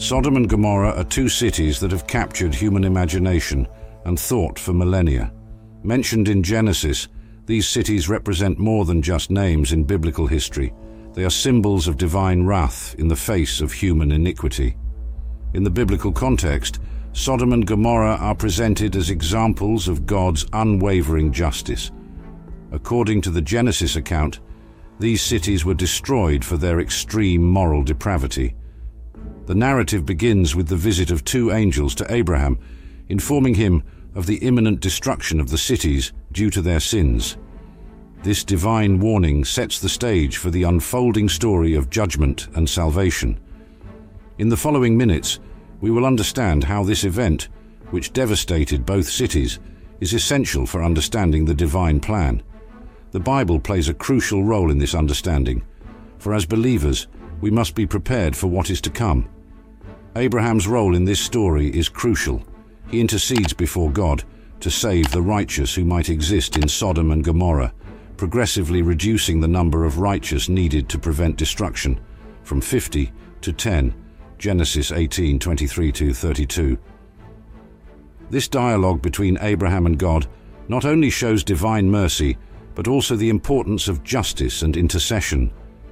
Sodom and Gomorrah are two cities that have captured human imagination and thought for millennia. Mentioned in Genesis, these cities represent more than just names in biblical history. They are symbols of divine wrath in the face of human iniquity. In the biblical context, Sodom and Gomorrah are presented as examples of God's unwavering justice. According to the Genesis account, these cities were destroyed for their extreme moral depravity. The narrative begins with the visit of two angels to Abraham, informing him of the imminent destruction of the cities due to their sins. This divine warning sets the stage for the unfolding story of judgment and salvation. In the following minutes, we will understand how this event, which devastated both cities, is essential for understanding the divine plan. The Bible plays a crucial role in this understanding, for as believers, we must be prepared for what is to come. Abraham's role in this story is crucial. He intercedes before God to save the righteous who might exist in Sodom and Gomorrah, progressively reducing the number of righteous needed to prevent destruction from 50 to 10, Genesis 18:23-32. This dialogue between Abraham and God not only shows divine mercy, but also the importance of justice and intercession.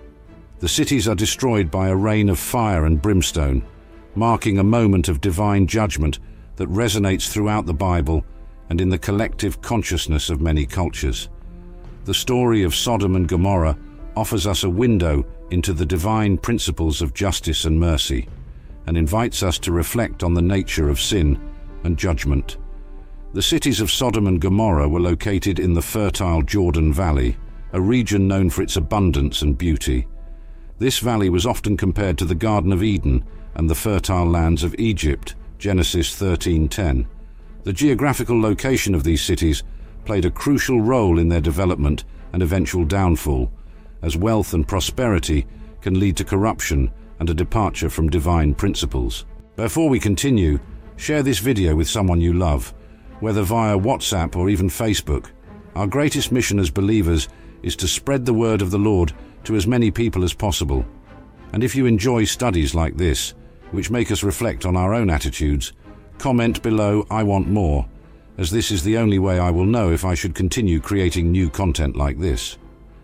The cities are destroyed by a rain of fire and brimstone, marking a moment of divine judgment that resonates throughout the Bible and in the collective consciousness of many cultures. The story of Sodom and Gomorrah offers us a window into the divine principles of justice and mercy, and invites us to reflect on the nature of sin and judgment. The cities of Sodom and Gomorrah were located in the fertile Jordan Valley, a region known for its abundance and beauty. This valley was often compared to the Garden of Eden and the fertile lands of Egypt, Genesis 13:10. The geographical location of these cities played a crucial role in their development and eventual downfall, as wealth and prosperity can lead to corruption and a departure from divine principles. Before we continue, share this video with someone you love, whether via WhatsApp or even Facebook. Our greatest mission as believers is to spread the word of the Lord to as many people as possible. And if you enjoy studies like this, which make us reflect on our own attitudes, comment below "I want more," as this is the only way I will know if I should continue creating new content like this.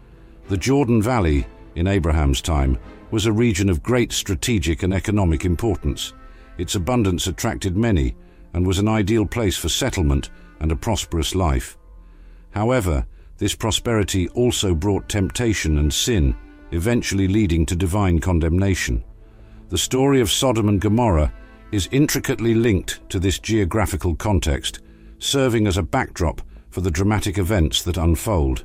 The Jordan Valley, in Abraham's time, was a region of great strategic and economic importance. Its abundance attracted many and was an ideal place for settlement and a prosperous life. However, this prosperity also brought temptation and sin, eventually leading to divine condemnation. The story of Sodom and Gomorrah is intricately linked to this geographical context, serving as a backdrop for the dramatic events that unfold.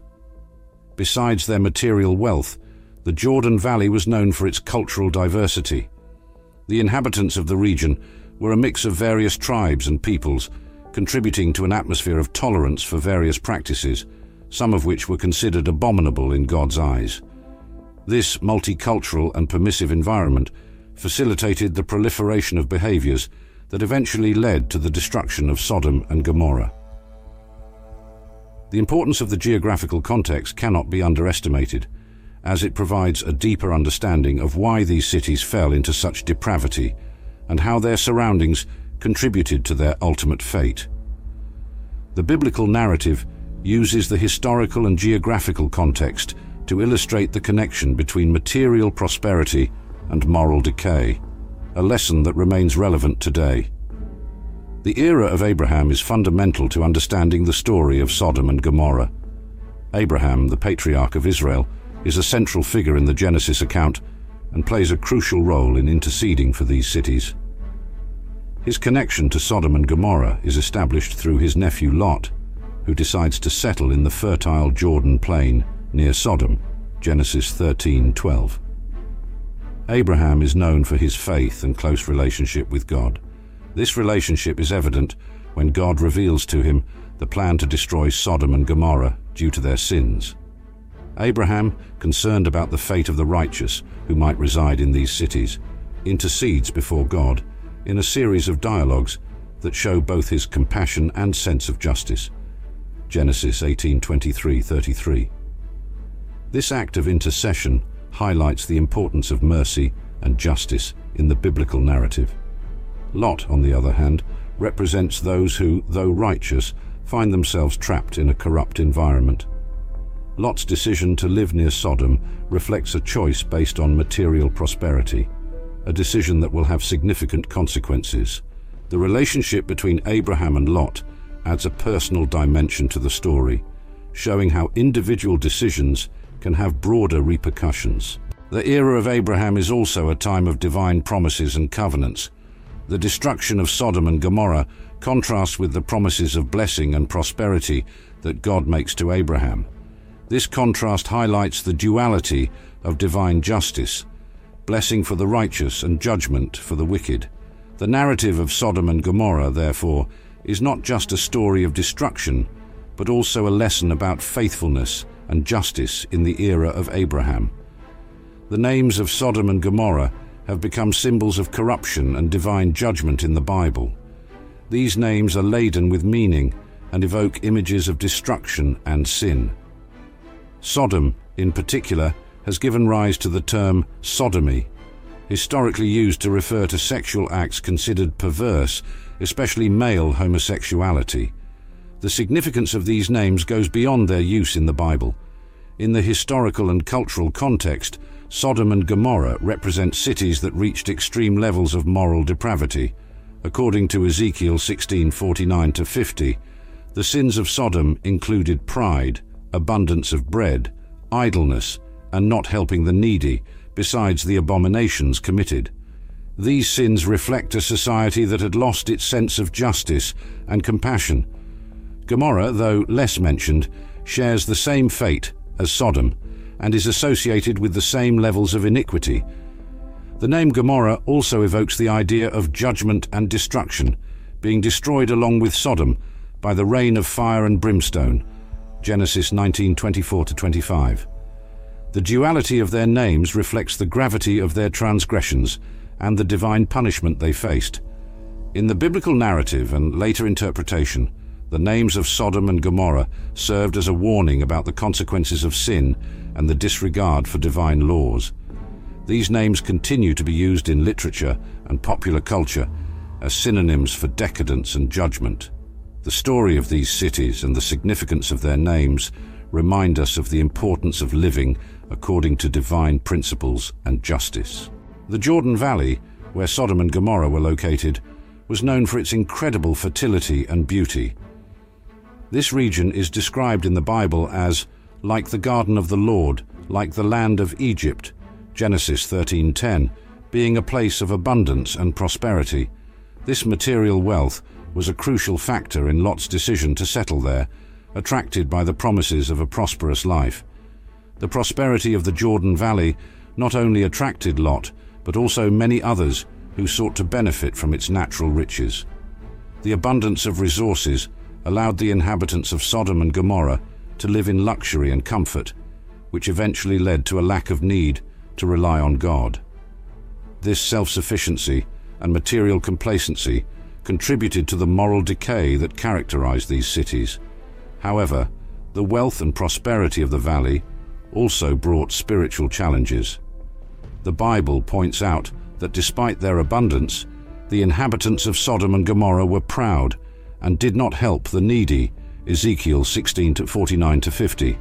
Besides their material wealth, the Jordan Valley was known for its cultural diversity. The inhabitants of the region were a mix of various tribes and peoples, contributing to an atmosphere of tolerance for various practices, some of which were considered abominable in God's eyes. This multicultural and permissive environment facilitated the proliferation of behaviors that eventually led to the destruction of Sodom and Gomorrah. The importance of the geographical context cannot be underestimated, as it provides a deeper understanding of why these cities fell into such depravity and how their surroundings contributed to their ultimate fate. The biblical narrative uses the historical and geographical context to illustrate the connection between material prosperity and moral decay, a lesson that remains relevant today. The era of Abraham is fundamental to understanding the story of Sodom and Gomorrah. Abraham, the patriarch of Israel, is a central figure in the Genesis account and plays a crucial role in interceding for these cities. His connection to Sodom and Gomorrah is established through his nephew Lot, who decides to settle in the fertile Jordan plain near Sodom, Genesis 13:12. Abraham is known for his faith and close relationship with God. This relationship is evident when God reveals to him the plan to destroy Sodom and Gomorrah due to their sins. Abraham, concerned about the fate of the righteous who might reside in these cities, intercedes before God in a series of dialogues that show both his compassion and sense of justice. Genesis 18:23-33. This act of intercession highlights the importance of mercy and justice in the biblical narrative. Lot, on the other hand, represents those who, though righteous, find themselves trapped in a corrupt environment. Lot's decision to live near Sodom reflects a choice based on material prosperity, a decision that will have significant consequences. The relationship between Abraham and Lot adds a personal dimension to the story, showing how individual decisions can have broader repercussions. The era of Abraham is also a time of divine promises and covenants. The destruction of Sodom and Gomorrah contrasts with the promises of blessing and prosperity that God makes to Abraham. This contrast highlights the duality of divine justice, blessing for the righteous and judgment for the wicked. The narrative of Sodom and Gomorrah, therefore, is not just a story of destruction, but also a lesson about faithfulness and justice in the era of Abraham. The names of Sodom and Gomorrah have become symbols of corruption and divine judgment in the Bible. These names are laden with meaning and evoke images of destruction and sin. Sodom, in particular, has given rise to the term sodomy, historically used to refer to sexual acts considered perverse, especially male homosexuality. The significance of these names goes beyond their use in the Bible. In the historical and cultural context, Sodom and Gomorrah represent cities that reached extreme levels of moral depravity. According to Ezekiel 16:49-50, the sins of Sodom included pride, abundance of bread, idleness, and not helping the needy, besides the abominations committed. These sins reflect a society that had lost its sense of justice and compassion. Gomorrah, though less mentioned, shares the same fate as Sodom and is associated with the same levels of iniquity. The name Gomorrah also evokes the idea of judgment and destruction, being destroyed along with Sodom by the rain of fire and brimstone. Genesis 19:24-25. The duality of their names reflects the gravity of their transgressions and the divine punishment they faced. In the biblical narrative and later interpretation, the names of Sodom and Gomorrah served as a warning about the consequences of sin and the disregard for divine laws. These names continue to be used in literature and popular culture as synonyms for decadence and judgment. The story of these cities and the significance of their names remind us of the importance of living according to divine principles and justice. The Jordan Valley, where Sodom and Gomorrah were located, was known for its incredible fertility and beauty. This region is described in the Bible as like the garden of the Lord, like the land of Egypt, Genesis 13:10, being a place of abundance and prosperity. This material wealth was a crucial factor in Lot's decision to settle there, attracted by the promises of a prosperous life. The prosperity of the Jordan Valley not only attracted Lot, but also many others who sought to benefit from its natural riches. The abundance of resources allowed the inhabitants of Sodom and Gomorrah to live in luxury and comfort, which eventually led to a lack of need to rely on God. This self-sufficiency and material complacency contributed to the moral decay that characterized these cities. However, the wealth and prosperity of the valley also brought spiritual challenges. The Bible points out that despite their abundance, the inhabitants of Sodom and Gomorrah were proud and did not help the needy, Ezekiel 16:49-50.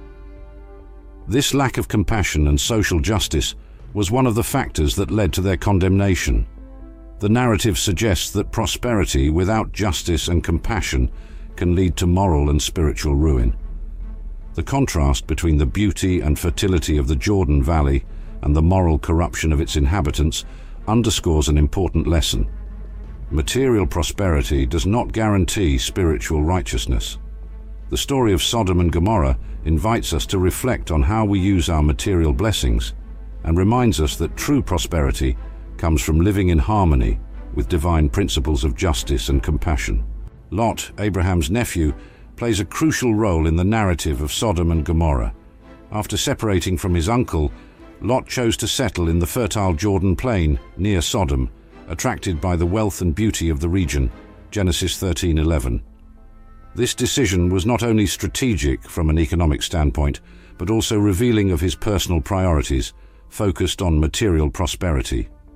This lack of compassion and social justice was one of the factors that led to their condemnation. The narrative suggests that prosperity without justice and compassion can lead to moral and spiritual ruin. The contrast between the beauty and fertility of the Jordan Valley and the moral corruption of its inhabitants underscores an important lesson. Material prosperity does not guarantee spiritual righteousness. The story of Sodom and Gomorrah invites us to reflect on how we use our material blessings and reminds us that true prosperity comes from living in harmony with divine principles of justice and compassion. Lot, Abraham's nephew, plays a crucial role in the narrative of Sodom and Gomorrah. After separating from his uncle, Lot chose to settle in the fertile Jordan plain near Sodom, attracted by the wealth and beauty of the region, Genesis 13:11. This decision was not only strategic from an economic standpoint, but also revealing of his personal priorities, focused on material prosperity.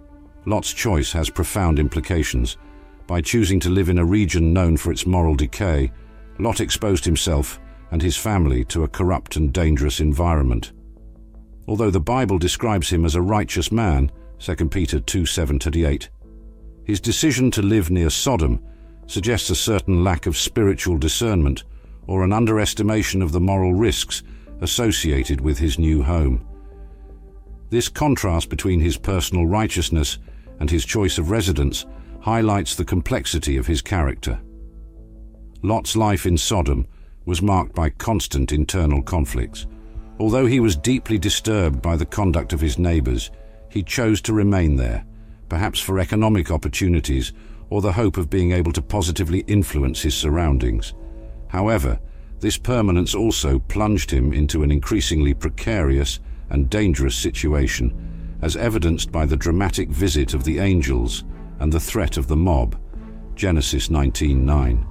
Lot's choice has profound implications. By choosing to live in a region known for its moral decay, Lot exposed himself and his family to a corrupt and dangerous environment. Although the Bible describes him as a righteous man, 2 Peter 2:7-8, his decision to live near Sodom suggests a certain lack of spiritual discernment or an underestimation of the moral risks associated with his new home. This contrast between his personal righteousness and his choice of residence highlights the complexity of his character. Lot's life in Sodom was marked by constant internal conflicts. Although he was deeply disturbed by the conduct of his neighbors, he chose to remain there, perhaps for economic opportunities or the hope of being able to positively influence his surroundings. However, this permanence also plunged him into an increasingly precarious and dangerous situation, as evidenced by the dramatic visit of the angels and the threat of the mob, Genesis 19:9.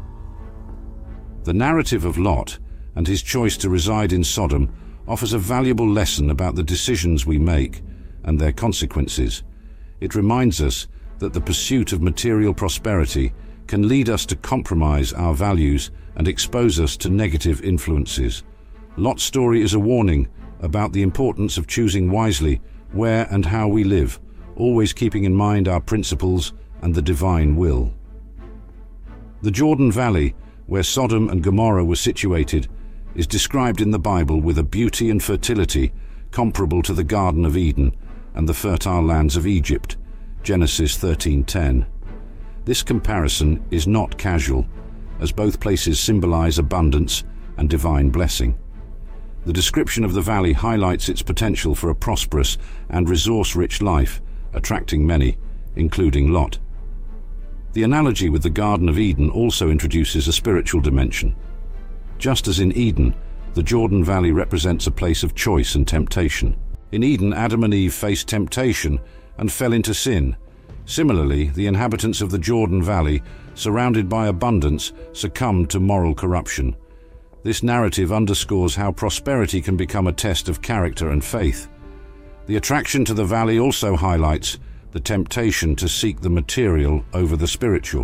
The narrative of Lot and his choice to reside in Sodom offers a valuable lesson about the decisions we make and their consequences. It reminds us that the pursuit of material prosperity can lead us to compromise our values and expose us to negative influences. Lot's story is a warning about the importance of choosing wisely where and how we live, always keeping in mind our principles and the divine will. The Jordan Valley, where Sodom and Gomorrah were situated, is described in the Bible with a beauty and fertility comparable to the Garden of Eden and the fertile lands of Egypt, Genesis 13:10. This comparison is not casual, as both places symbolize abundance and divine blessing. The description of the valley highlights its potential for a prosperous and resource-rich life, attracting many, including Lot. The analogy with the Garden of Eden also introduces a spiritual dimension. Just as in Eden, the Jordan Valley represents a place of choice and temptation. In Eden, Adam and Eve faced temptation and fell into sin. Similarly, the inhabitants of the Jordan Valley, surrounded by abundance, succumbed to moral corruption. This narrative underscores how prosperity can become a test of character and faith. The attraction to the valley also highlights the temptation to seek the material over the spiritual.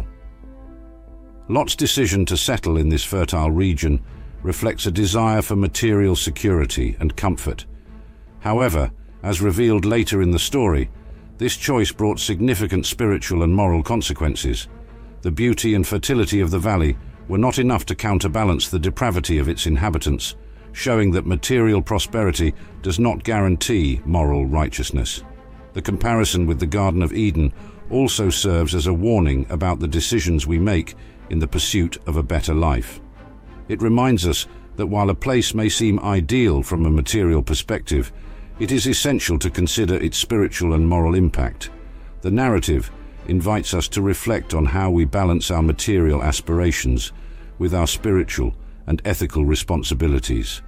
Lot's decision to settle in this fertile region reflects a desire for material security and comfort. However, as revealed later in the story, this choice brought significant spiritual and moral consequences. The beauty and fertility of the valley were not enough to counterbalance the depravity of its inhabitants, showing that material prosperity does not guarantee moral righteousness. The comparison with the Garden of Eden also serves as a warning about the decisions we make in the pursuit of a better life. It reminds us that while a place may seem ideal from a material perspective, it is essential to consider its spiritual and moral impact. The narrative invites us to reflect on how we balance our material aspirations with our spiritual and ethical responsibilities.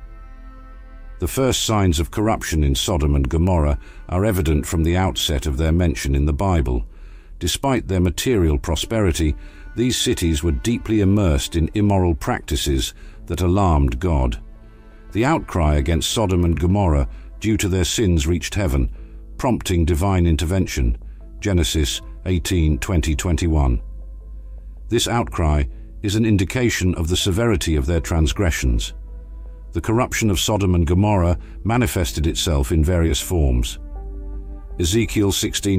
The first signs of corruption in Sodom and Gomorrah are evident from the outset of their mention in the Bible. Despite their material prosperity, these cities were deeply immersed in immoral practices that alarmed God. The outcry against Sodom and Gomorrah due to their sins reached heaven, prompting divine intervention, Genesis 18:20-21. This outcry is an indication of the severity of their transgressions. The corruption of Sodom and Gomorrah manifested itself in various forms. Ezekiel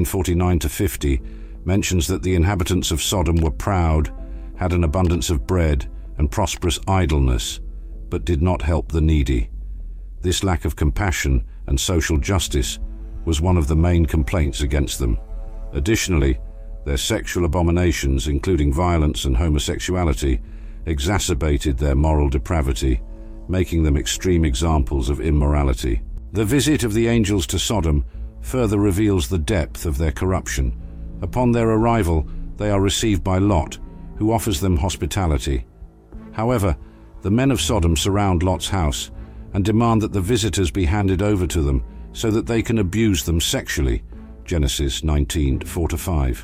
16:49-50 mentions that the inhabitants of Sodom were proud, had an abundance of bread and prosperous idleness, but did not help the needy. This lack of compassion and social justice was one of the main complaints against them. Additionally, their sexual abominations, including violence and homosexuality, exacerbated their moral depravity, making them extreme examples of immorality. The visit of the angels to Sodom further reveals the depth of their corruption. Upon their arrival, they are received by Lot, who offers them hospitality. However, the men of Sodom surround Lot's house and demand that the visitors be handed over to them so that they can abuse them sexually, Genesis 19:4-5.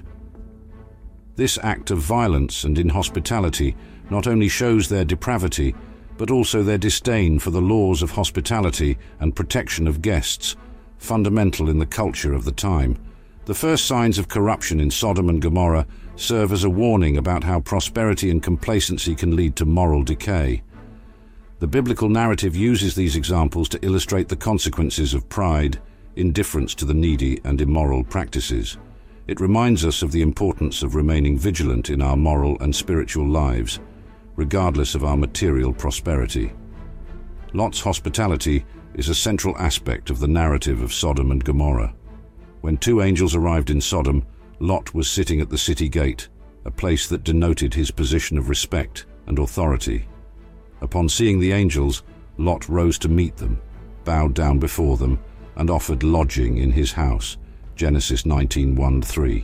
This act of violence and inhospitality not only shows their depravity, but also their disdain for the laws of hospitality and protection of guests, fundamental in the culture of the time. The first signs of corruption in Sodom and Gomorrah serve as a warning about how prosperity and complacency can lead to moral decay. The biblical narrative uses these examples to illustrate the consequences of pride, indifference to the needy, and immoral practices. It reminds us of the importance of remaining vigilant in our moral and spiritual lives, regardless of our material prosperity. Lot's hospitality is a central aspect of the narrative of Sodom and Gomorrah. When two angels arrived in Sodom, Lot was sitting at the city gate, a place that denoted his position of respect and authority. Upon seeing the angels, Lot rose to meet them, bowed down before them, and offered lodging in his house. Genesis 19:1-3.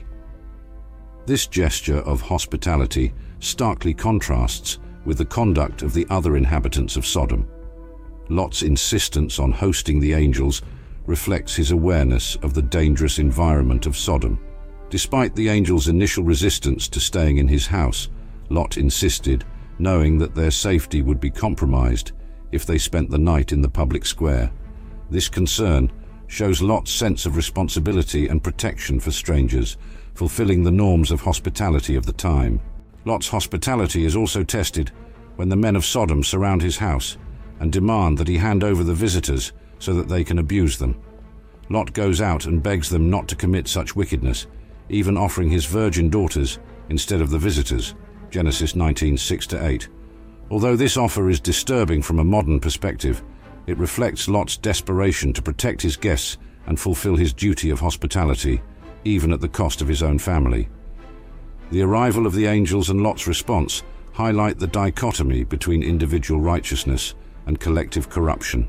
This gesture of hospitality starkly contrasts with the conduct of the other inhabitants of Sodom. Lot's insistence on hosting the angels reflects his awareness of the dangerous environment of Sodom. Despite the angels' initial resistance to staying in his house, Lot insisted, knowing that their safety would be compromised if they spent the night in the public square. This concern shows Lot's sense of responsibility and protection for strangers, fulfilling the norms of hospitality of the time. Lot's hospitality is also tested when the men of Sodom surround his house and demand that he hand over the visitors so that they can abuse them. Lot goes out and begs them not to commit such wickedness, even offering his virgin daughters instead of the visitors. Genesis 19:6-8. Although this offer is disturbing from a modern perspective, it reflects Lot's desperation to protect his guests and fulfill his duty of hospitality, even at the cost of his own family. The arrival of the angels and Lot's response highlight the dichotomy between individual righteousness and collective corruption.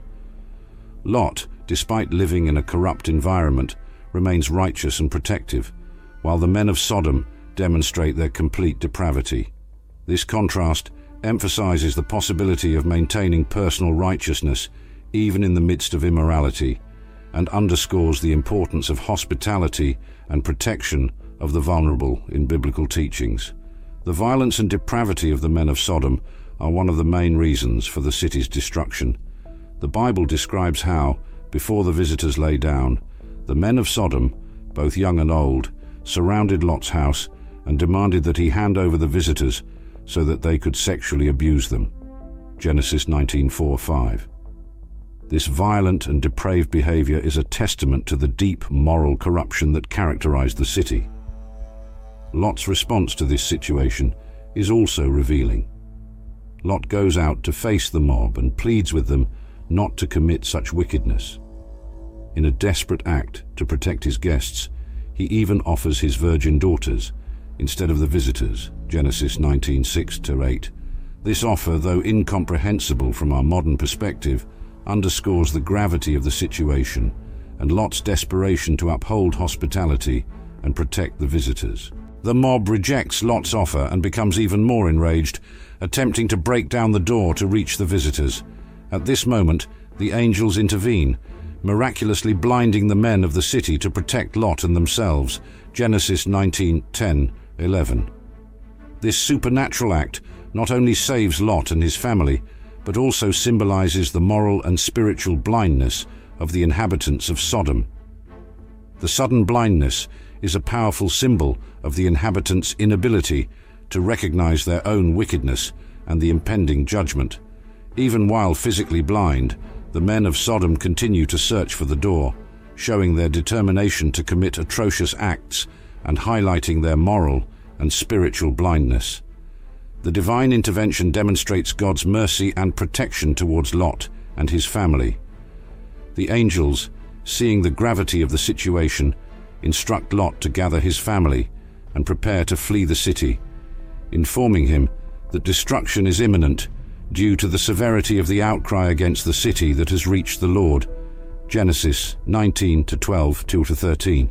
Lot, despite living in a corrupt environment, remains righteous and protective, while the men of Sodom demonstrate their complete depravity. This contrast emphasizes the possibility of maintaining personal righteousness even in the midst of immorality, and underscores the importance of hospitality and protection of the vulnerable in biblical teachings. The violence and depravity of the men of Sodom are one of the main reasons for the city's destruction. The Bible describes how, before the visitors lay down, the men of Sodom, both young and old, surrounded Lot's house and demanded that he hand over the visitors so that they could sexually abuse them. Genesis 19:4-5. This violent and depraved behavior is a testament to the deep moral corruption that characterized the city. Lot's response to this situation is also revealing. Lot goes out to face the mob and pleads with them not to commit such wickedness. In a desperate act to protect his guests, he even offers his virgin daughters instead of the visitors. Genesis 19:6-8. This offer, though incomprehensible from our modern perspective, underscores the gravity of the situation and Lot's desperation to uphold hospitality and protect the visitors. The mob rejects Lot's offer and becomes even more enraged, attempting to break down the door to reach the visitors. At this moment, the angels intervene, miraculously blinding the men of the city to protect Lot and themselves. Genesis 19:10-11. This supernatural act not only saves Lot and his family, but also symbolizes the moral and spiritual blindness of the inhabitants of Sodom. The sudden blindness is a powerful symbol of the inhabitants' inability to recognize their own wickedness and the impending judgment. Even while physically blind, the men of Sodom continue to search for the door, showing their determination to commit atrocious acts and highlighting their moral and spiritual blindness. The divine intervention demonstrates God's mercy and protection towards Lot and his family. The angels, seeing the gravity of the situation, instruct Lot to gather his family and prepare to flee the city, informing him that destruction is imminent due to the severity of the outcry against the city that has reached the Lord. Genesis 19:12, 2-13.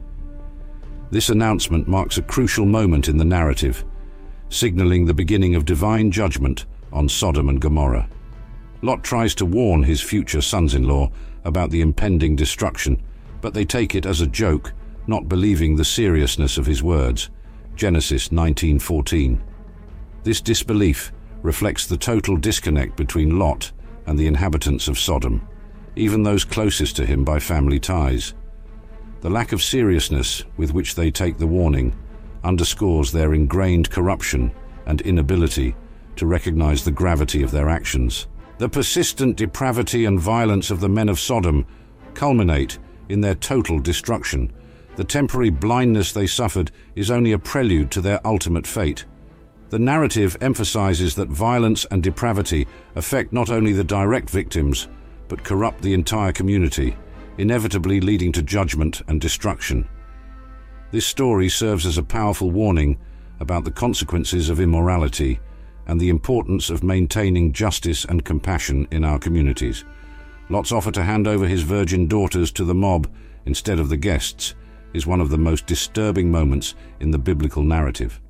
This announcement marks a crucial moment in the narrative, signaling the beginning of divine judgment on Sodom and Gomorrah. Lot tries to warn his future sons-in-law about the impending destruction, but they take it as a joke, not believing the seriousness of his words. Genesis 19:14. This disbelief reflects the total disconnect between Lot and the inhabitants of Sodom, even those closest to him by family ties. The lack of seriousness with which they take the warning underscores their ingrained corruption and inability to recognize the gravity of their actions. The persistent depravity and violence of the men of Sodom culminate in their total destruction. The temporary blindness they suffered is only a prelude to their ultimate fate. The narrative emphasizes that violence and depravity affect not only the direct victims, but corrupt the entire community, inevitably leading to judgment and destruction. This story serves as a powerful warning about the consequences of immorality and the importance of maintaining justice and compassion in our communities. Lot's offer to hand over his virgin daughters to the mob instead of the guests is one of the most disturbing moments in the biblical narrative.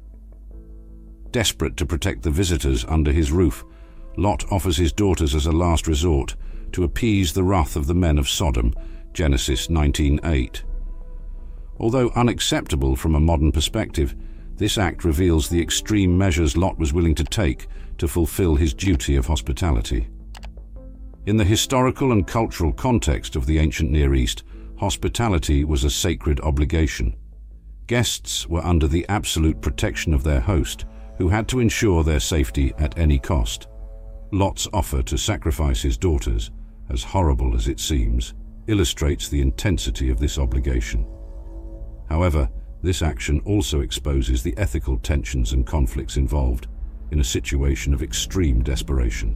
Desperate to protect the visitors under his roof, Lot offers his daughters as a last resort to appease the wrath of the men of Sodom, Genesis 19:8. Although unacceptable from a modern perspective, this act reveals the extreme measures Lot was willing to take to fulfill his duty of hospitality. In the historical and cultural context of the ancient Near East, hospitality was a sacred obligation. Guests were under the absolute protection of their host, who had to ensure their safety at any cost. Lot's offer to sacrifice his daughters, as horrible as it seems, illustrates the intensity of this obligation. However, this action also exposes the ethical tensions and conflicts involved in a situation of extreme desperation.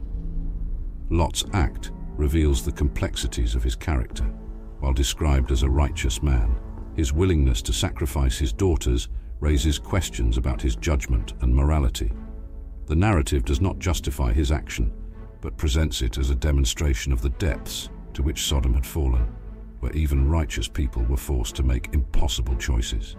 Lot's act reveals the complexities of his character. While described as a righteous man, his willingness to sacrifice his daughters raises questions about his judgment and morality. The narrative does not justify his action, but presents it as a demonstration of the depths to which Sodom had fallen, where even righteous people were forced to make impossible choices.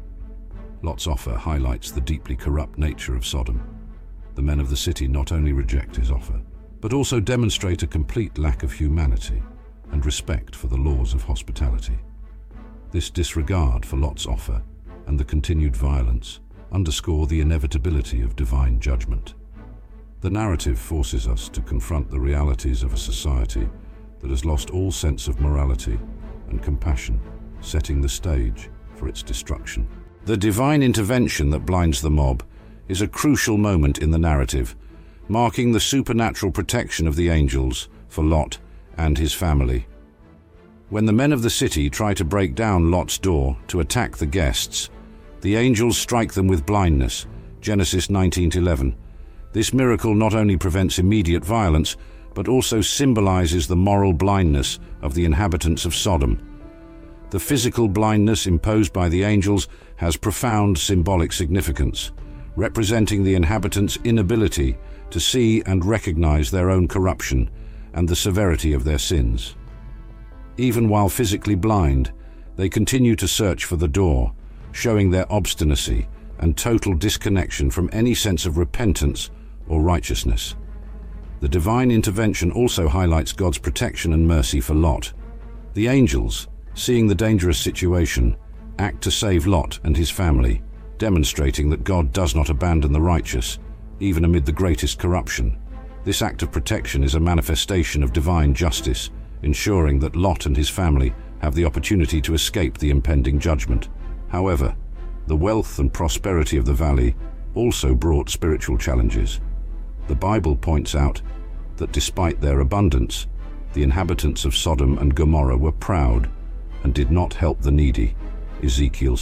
Lot's offer highlights the deeply corrupt nature of Sodom. The men of the city not only reject his offer, but also demonstrate a complete lack of humanity and respect for the laws of hospitality. This disregard for Lot's offer and the continued violence underscore the inevitability of divine judgment. The narrative forces us to confront the realities of a society that has lost all sense of morality and compassion, setting the stage for its destruction. The divine intervention that blinds the mob is a crucial moment in the narrative, marking the supernatural protection of the angels for Lot and his family. When the men of the city try to break down Lot's door to attack the guests, the angels strike them with blindness, Genesis 19:11. This miracle not only prevents immediate violence, but also symbolizes the moral blindness of the inhabitants of Sodom. The physical blindness imposed by the angels has profound symbolic significance, representing the inhabitants' inability to see and recognize their own corruption and the severity of their sins. Even while physically blind, they continue to search for the door, showing their obstinacy and total disconnection from any sense of repentance or righteousness. The divine intervention also highlights God's protection and mercy for Lot. The angels, seeing the dangerous situation, act to save Lot and his family, demonstrating that God does not abandon the righteous, even amid the greatest corruption. This act of protection is a manifestation of divine justice, ensuring that Lot and his family have the opportunity to escape the impending judgment. However, the wealth and prosperity of the valley also brought spiritual challenges. The Bible points out that despite their abundance, the inhabitants of Sodom and Gomorrah were proud and did not help the needy, Ezekiel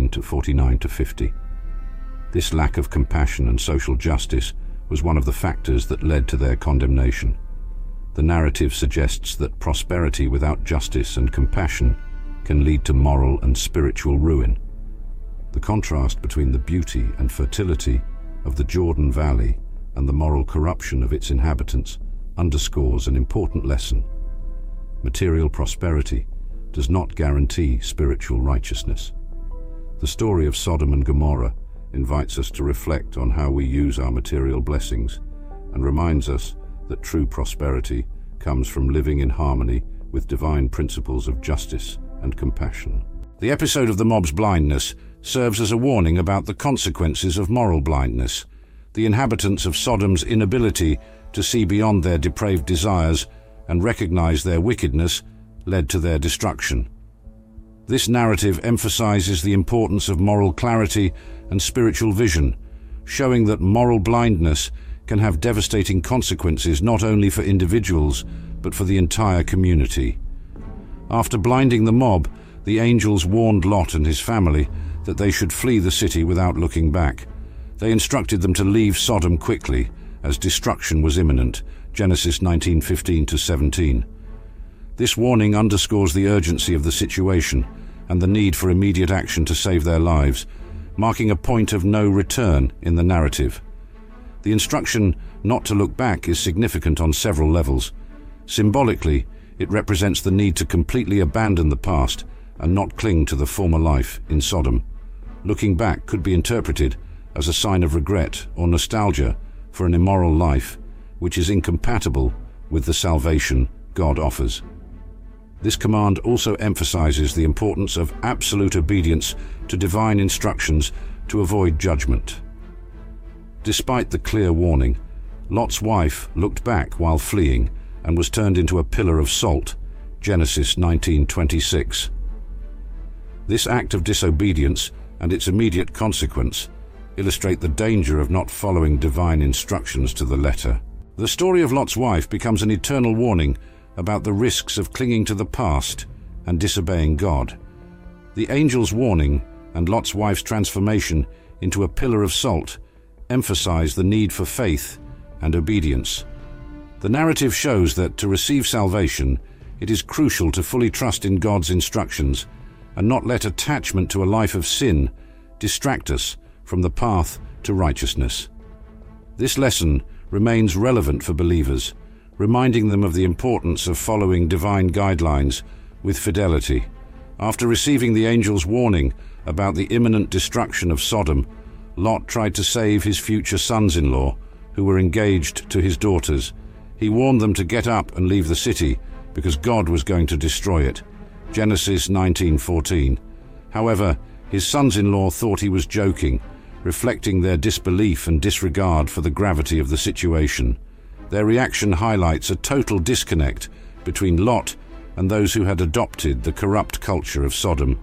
16:49-50. This lack of compassion and social justice was one of the factors that led to their condemnation. The narrative suggests that prosperity without justice and compassion can lead to moral and spiritual ruin. The contrast between the beauty and fertility of the Jordan Valley and the moral corruption of its inhabitants underscores an important lesson. Material prosperity does not guarantee spiritual righteousness. The story of Sodom and Gomorrah invites us to reflect on how we use our material blessings and reminds us that true prosperity comes from living in harmony with divine principles of justice and compassion. The episode of the mob's blindness serves as a warning about the consequences of moral blindness. The inhabitants of Sodom's inability to see beyond their depraved desires and recognize their wickedness led to their destruction. This narrative emphasizes the importance of moral clarity and spiritual vision, showing that moral blindness can have devastating consequences not only for individuals, but for the entire community. After blinding the mob, the angels warned Lot and his family that they should flee the city without looking back. They instructed them to leave Sodom quickly, as destruction was imminent. Genesis 19:15-17. This warning underscores the urgency of the situation and the need for immediate action to save their lives, marking a point of no return in the narrative. The instruction not to look back is significant on several levels. Symbolically, it represents the need to completely abandon the past and not cling to the former life in Sodom. Looking back could be interpreted as a sign of regret or nostalgia for an immoral life, which is incompatible with the salvation God offers. This command also emphasizes the importance of absolute obedience to divine instructions to avoid judgment. Despite the clear warning, Lot's wife looked back while fleeing and was turned into a pillar of salt. Genesis 19:26. This act of disobedience and its immediate consequence illustrate the danger of not following divine instructions to the letter. The story of Lot's wife becomes an eternal warning about the risks of clinging to the past and disobeying God. The angel's warning and Lot's wife's transformation into a pillar of salt emphasize the need for faith and obedience. The narrative shows that to receive salvation, it is crucial to fully trust in God's instructions and not let attachment to a life of sin distract us from the path to righteousness. This lesson remains relevant for believers, reminding them of the importance of following divine guidelines with fidelity. After receiving the angel's warning about the imminent destruction of Sodom, Lot tried to save his future sons-in-law, who were engaged to his daughters. He warned them to get up and leave the city because God was going to destroy it. Genesis 19:14. However, his sons-in-law thought he was joking, reflecting their disbelief and disregard for the gravity of the situation. Their reaction highlights a total disconnect between Lot and those who had adopted the corrupt culture of Sodom.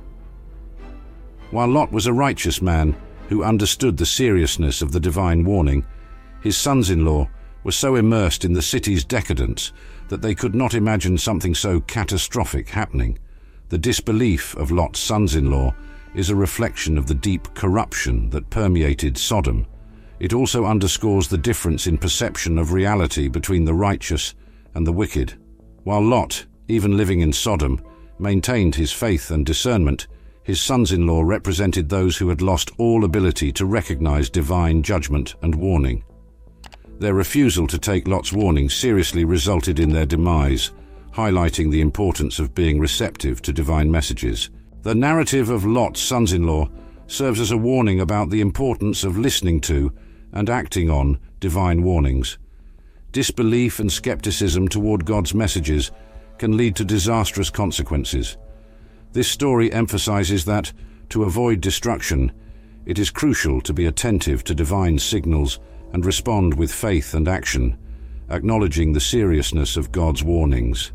While Lot was a righteous man who understood the seriousness of the divine warning, his sons-in-law were so immersed in the city's decadence that they could not imagine something so catastrophic happening. The disbelief of Lot's sons-in-law is a reflection of the deep corruption that permeated Sodom. It also underscores the difference in perception of reality between the righteous and the wicked. While Lot, even living in Sodom, maintained his faith and discernment, his sons-in-law represented those who had lost all ability to recognize divine judgment and warning. Their refusal to take Lot's warning seriously resulted in their demise, highlighting the importance of being receptive to divine messages. The narrative of Lot's sons-in-law serves as a warning about the importance of listening to and acting on divine warnings. Disbelief and skepticism toward God's messages can lead to disastrous consequences. This story emphasizes that, to avoid destruction, it is crucial to be attentive to divine signals and respond with faith and action, acknowledging the seriousness of God's warnings.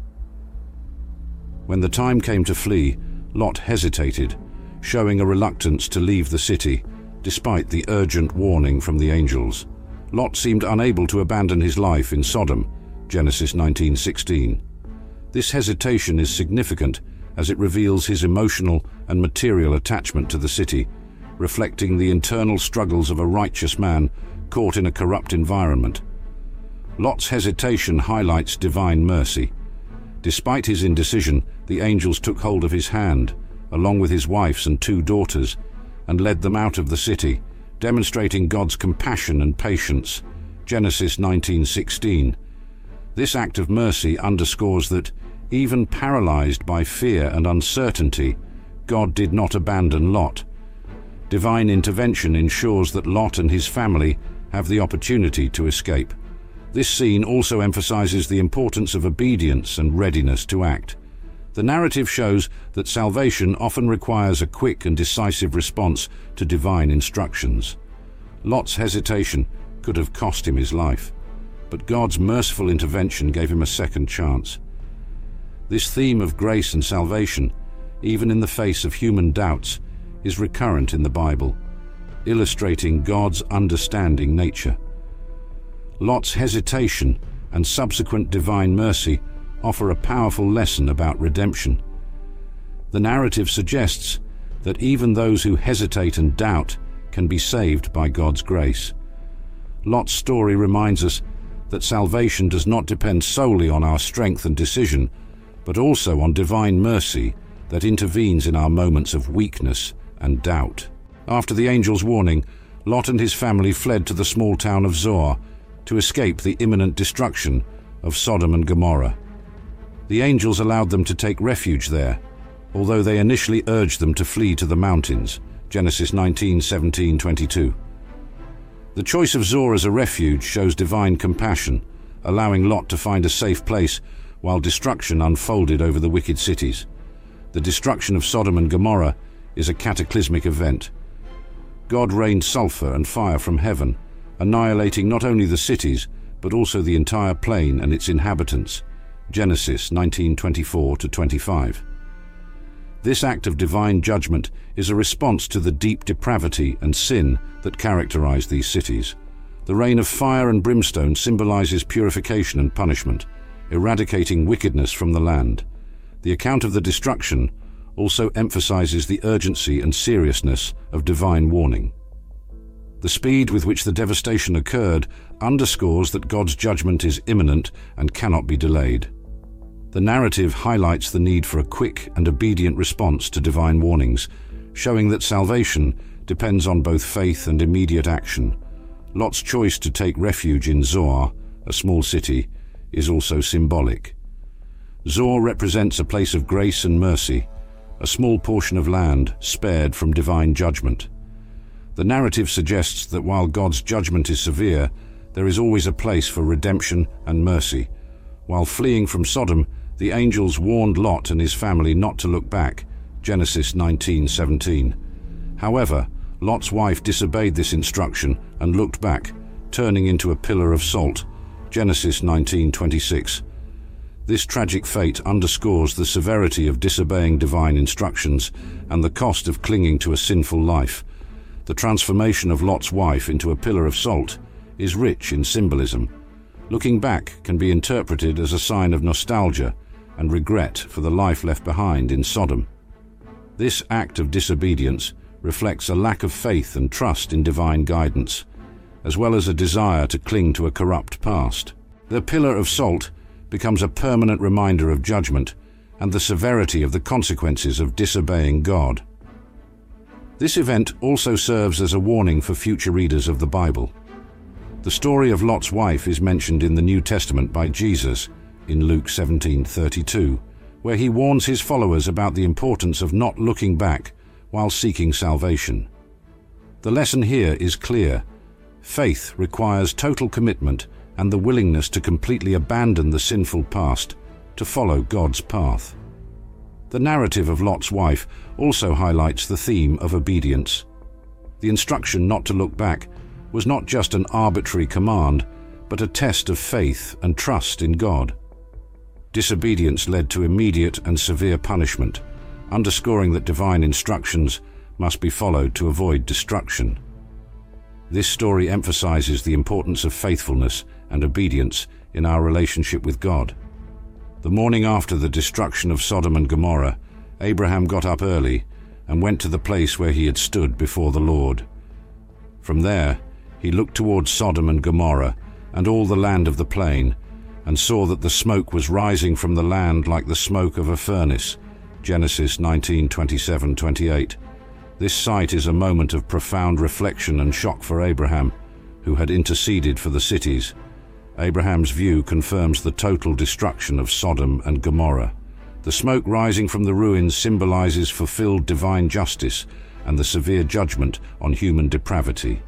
When the time came to flee, Lot hesitated, showing a reluctance to leave the city, despite the urgent warning from the angels. Lot seemed unable to abandon his life in Sodom, Genesis 19:16. This hesitation is significant as it reveals his emotional and material attachment to the city, reflecting the internal struggles of a righteous man caught in a corrupt environment. Lot's hesitation highlights divine mercy. Despite his indecision, the angels took hold of his hand, along with his wives and 2 daughters, and led them out of the city, demonstrating God's compassion and patience. Genesis 19:16. This act of mercy underscores that, even paralyzed by fear and uncertainty, God did not abandon Lot. Divine intervention ensures that Lot and his family have the opportunity to escape. This scene also emphasizes the importance of obedience and readiness to act. The narrative shows that salvation often requires a quick and decisive response to divine instructions. Lot's hesitation could have cost him his life, but God's merciful intervention gave him a second chance. This theme of grace and salvation even in the face of human doubts, is recurrent in the Bible, illustrating God's understanding nature. Lot's hesitation and subsequent divine mercy offer a powerful lesson about redemption. The narrative suggests that even those who hesitate and doubt can be saved by God's grace. Lot's story reminds us that salvation does not depend solely on our strength and decision, but also on divine mercy that intervenes in our moments of weakness and doubt. After the angel's warning, Lot and his family fled to the small town of Zoar to escape the imminent destruction of Sodom and Gomorrah. The angels allowed them to take refuge there, although they initially urged them to flee to the mountains. Genesis 19:17-22. The choice of Zoar as a refuge shows divine compassion, allowing Lot to find a safe place while destruction unfolded over the wicked cities. The destruction of Sodom and Gomorrah is a cataclysmic event. God rained sulfur and fire from heaven, annihilating not only the cities, but also the entire plain and its inhabitants. Genesis 19:24-25. This act of divine judgment is a response to the deep depravity and sin that characterized these cities. The rain of fire and brimstone symbolizes purification and punishment, eradicating wickedness from the land. The account of the destruction also emphasizes the urgency and seriousness of divine warning. The speed with which the devastation occurred underscores that God's judgment is imminent and cannot be delayed. The narrative highlights the need for a quick and obedient response to divine warnings, showing that salvation depends on both faith and immediate action. Lot's choice to take refuge in Zoar, a small city, is also symbolic. Zoar represents a place of grace and mercy, a small portion of land spared from divine judgment. The narrative suggests that while God's judgment is severe, there is always a place for redemption and mercy. While fleeing from Sodom, the angels warned Lot and his family not to look back. Genesis 19:17. However, Lot's wife disobeyed this instruction and looked back, turning into a pillar of salt. Genesis 19:26. This tragic fate underscores the severity of disobeying divine instructions and the cost of clinging to a sinful life. The transformation of Lot's wife into a pillar of salt is rich in symbolism. Looking back can be interpreted as a sign of nostalgia and regret for the life left behind in Sodom. This act of disobedience reflects a lack of faith and trust in divine guidance, as well as a desire to cling to a corrupt past. The pillar of salt becomes a permanent reminder of judgment and the severity of the consequences of disobeying God. This event also serves as a warning for future readers of the Bible. The story of Lot's wife is mentioned in the New Testament by Jesus in Luke 17:32, where he warns his followers about the importance of not looking back while seeking salvation. The lesson here is clear. Faith requires total commitment and the willingness to completely abandon the sinful past to follow God's path. The narrative of Lot's wife also highlights the theme of obedience. The instruction not to look back was not just an arbitrary command, but a test of faith and trust in God. Disobedience led to immediate and severe punishment, underscoring that divine instructions must be followed to avoid destruction. This story emphasizes the importance of faithfulness and obedience in our relationship with God. The morning after the destruction of Sodom and Gomorrah, Abraham got up early and went to the place where he had stood before the Lord. From there, he looked towards Sodom and Gomorrah and all the land of the plain, and saw that the smoke was rising from the land like the smoke of a furnace. Genesis 19:27-28. This sight is a moment of profound reflection and shock for Abraham, who had interceded for the cities. Abraham's view confirms the total destruction of Sodom and Gomorrah. The smoke rising from the ruins symbolizes fulfilled divine justice and the severe judgment on human depravity.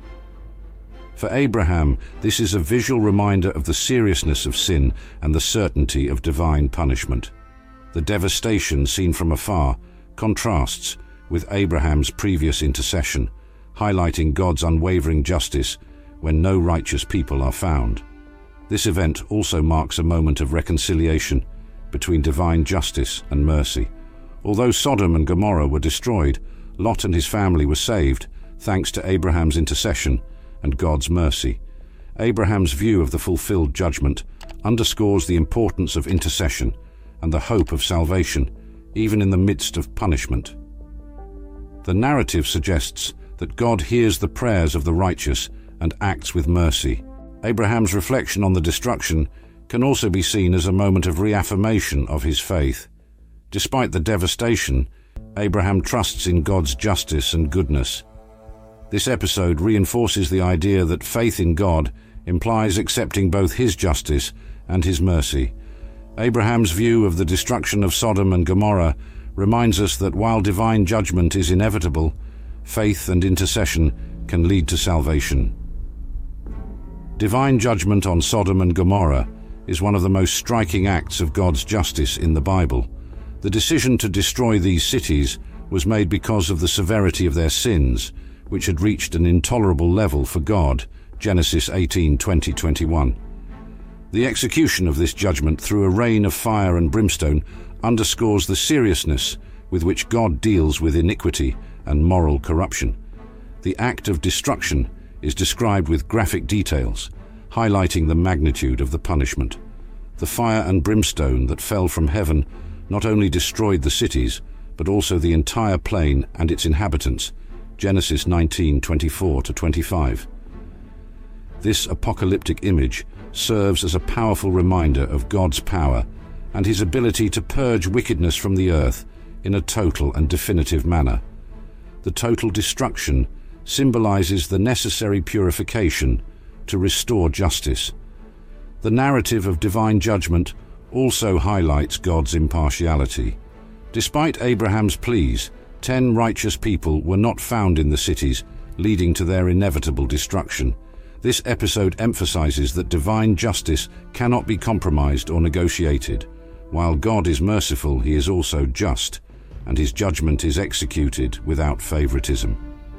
For Abraham, this is a visual reminder of the seriousness of sin and the certainty of divine punishment. The devastation seen from afar contrasts with Abraham's previous intercession, highlighting God's unwavering justice when no righteous people are found. This event also marks a moment of reconciliation between divine justice and mercy. Although Sodom and Gomorrah were destroyed, Lot and his family were saved, thanks to Abraham's intercession and God's mercy. Abraham's view of the fulfilled judgment underscores the importance of intercession and the hope of salvation, even in the midst of punishment. The narrative suggests that God hears the prayers of the righteous and acts with mercy. Abraham's reflection on the destruction can also be seen as a moment of reaffirmation of his faith. Despite the devastation, Abraham trusts in God's justice and goodness. This episode reinforces the idea that faith in God implies accepting both his justice and his mercy. Abraham's view of the destruction of Sodom and Gomorrah reminds us that while divine judgment is inevitable, faith and intercession can lead to salvation. Divine judgment on Sodom and Gomorrah is one of the most striking acts of God's justice in the Bible. The decision to destroy these cities was made because of the severity of their sins, which had reached an intolerable level for God. Genesis 18:20-21. The execution of this judgment through a rain of fire and brimstone underscores the seriousness with which God deals with iniquity and moral corruption. The act of destruction is described with graphic details, highlighting the magnitude of the punishment. The fire and brimstone that fell from heaven not only destroyed the cities, but also the entire plain and its inhabitants. Genesis 19:24-25. This apocalyptic image serves as a powerful reminder of God's power and his ability to purge wickedness from the earth in a total and definitive manner. The total destruction symbolizes the necessary purification to restore justice. The narrative of divine judgment also highlights God's impartiality. Despite Abraham's pleas, 10 righteous people were not found in the cities, leading to their inevitable destruction. This episode emphasizes that divine justice cannot be compromised or negotiated. While God is merciful, he is also just, and his judgment is executed without favoritism.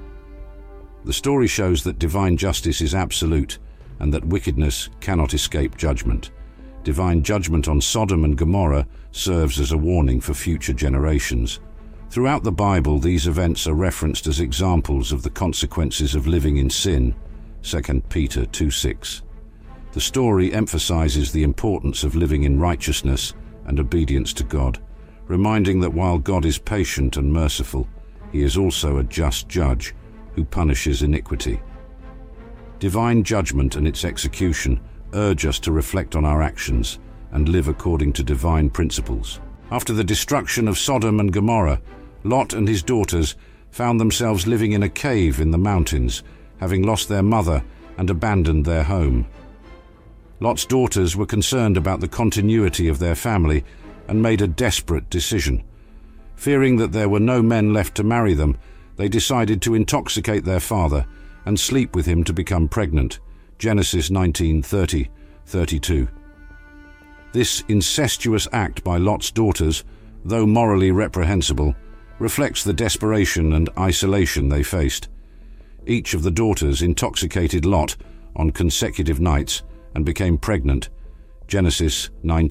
The story shows that divine justice is absolute and that wickedness cannot escape judgment. Divine judgment on Sodom and Gomorrah serves as a warning for future generations. Throughout the Bible, these events are referenced as examples of the consequences of living in sin. 2 Peter 2:6. The story emphasizes the importance of living in righteousness and obedience to God, reminding that while God is patient and merciful, he is also a just judge who punishes iniquity. Divine judgment and its execution urge us to reflect on our actions and live according to divine principles. After the destruction of Sodom and Gomorrah, Lot and his daughters found themselves living in a cave in the mountains, having lost their mother and abandoned their home. Lot's daughters were concerned about the continuity of their family and made a desperate decision. Fearing that there were no men left to marry them, they decided to intoxicate their father and sleep with him to become pregnant. Genesis 19:30-32. This incestuous act by Lot's daughters, though morally reprehensible, reflects the desperation and isolation they faced. Each of the daughters intoxicated Lot on consecutive nights and became pregnant. Genesis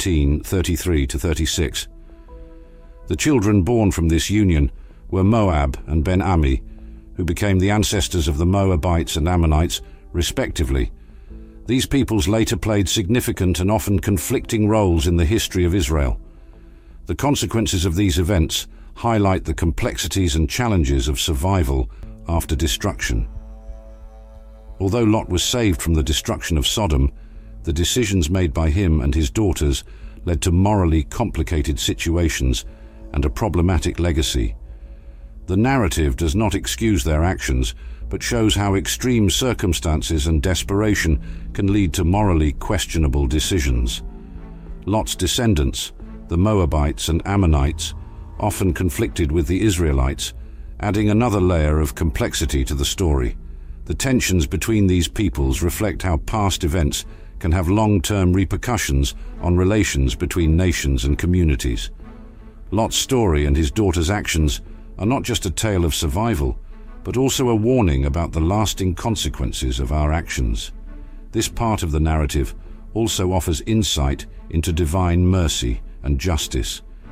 19:33-36. The children born from this union were Moab and Ben-Ammi, who became the ancestors of the Moabites and Ammonites, respectively. These peoples later played significant and often conflicting roles in the history of Israel. The consequences of these events highlight the complexities and challenges of survival after destruction. Although Lot was saved from the destruction of Sodom, the decisions made by him and his daughters led to morally complicated situations and a problematic legacy. The narrative does not excuse their actions, but shows how extreme circumstances and desperation can lead to morally questionable decisions. Lot's descendants, the Moabites and Ammonites, often conflicted with the Israelites, adding another layer of complexity to the story. The tensions between these peoples reflect how past events can have long-term repercussions on relations between nations and communities. Lot's story and his daughter's actions are not just a tale of survival, but also a warning about the lasting consequences of our actions. This part of the narrative also offers insight into divine mercy and justice.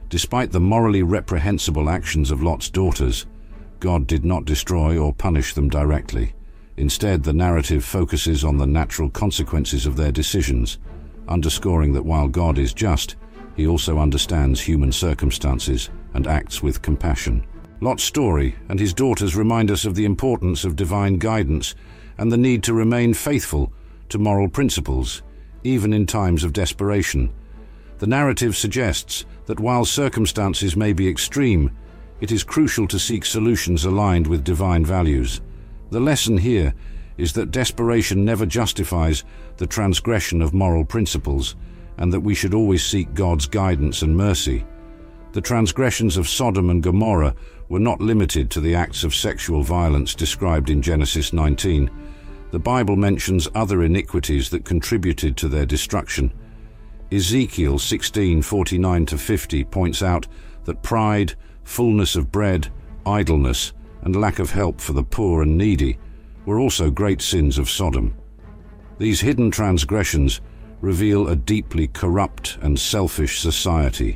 Despite the morally reprehensible actions of Lot's daughters, God did not destroy or punish them directly. Instead, the narrative focuses on the natural consequences of their decisions, underscoring that while God is just, he also understands human circumstances and acts with compassion. Lot's story and his daughters remind us of the importance of divine guidance and the need to remain faithful to moral principles, even in times of desperation. The narrative suggests that while circumstances may be extreme, it is crucial to seek solutions aligned with divine values. The lesson here is that desperation never justifies the transgression of moral principles, and that we should always seek God's guidance and mercy. The transgressions of Sodom and Gomorrah were not limited to the acts of sexual violence described in Genesis 19. The Bible mentions other iniquities that contributed to their destruction. Ezekiel 16:49-50 points out that pride, fullness of bread, idleness, and lack of help for the poor and needy were also great sins of Sodom. These hidden transgressions reveal a deeply corrupt and selfish society.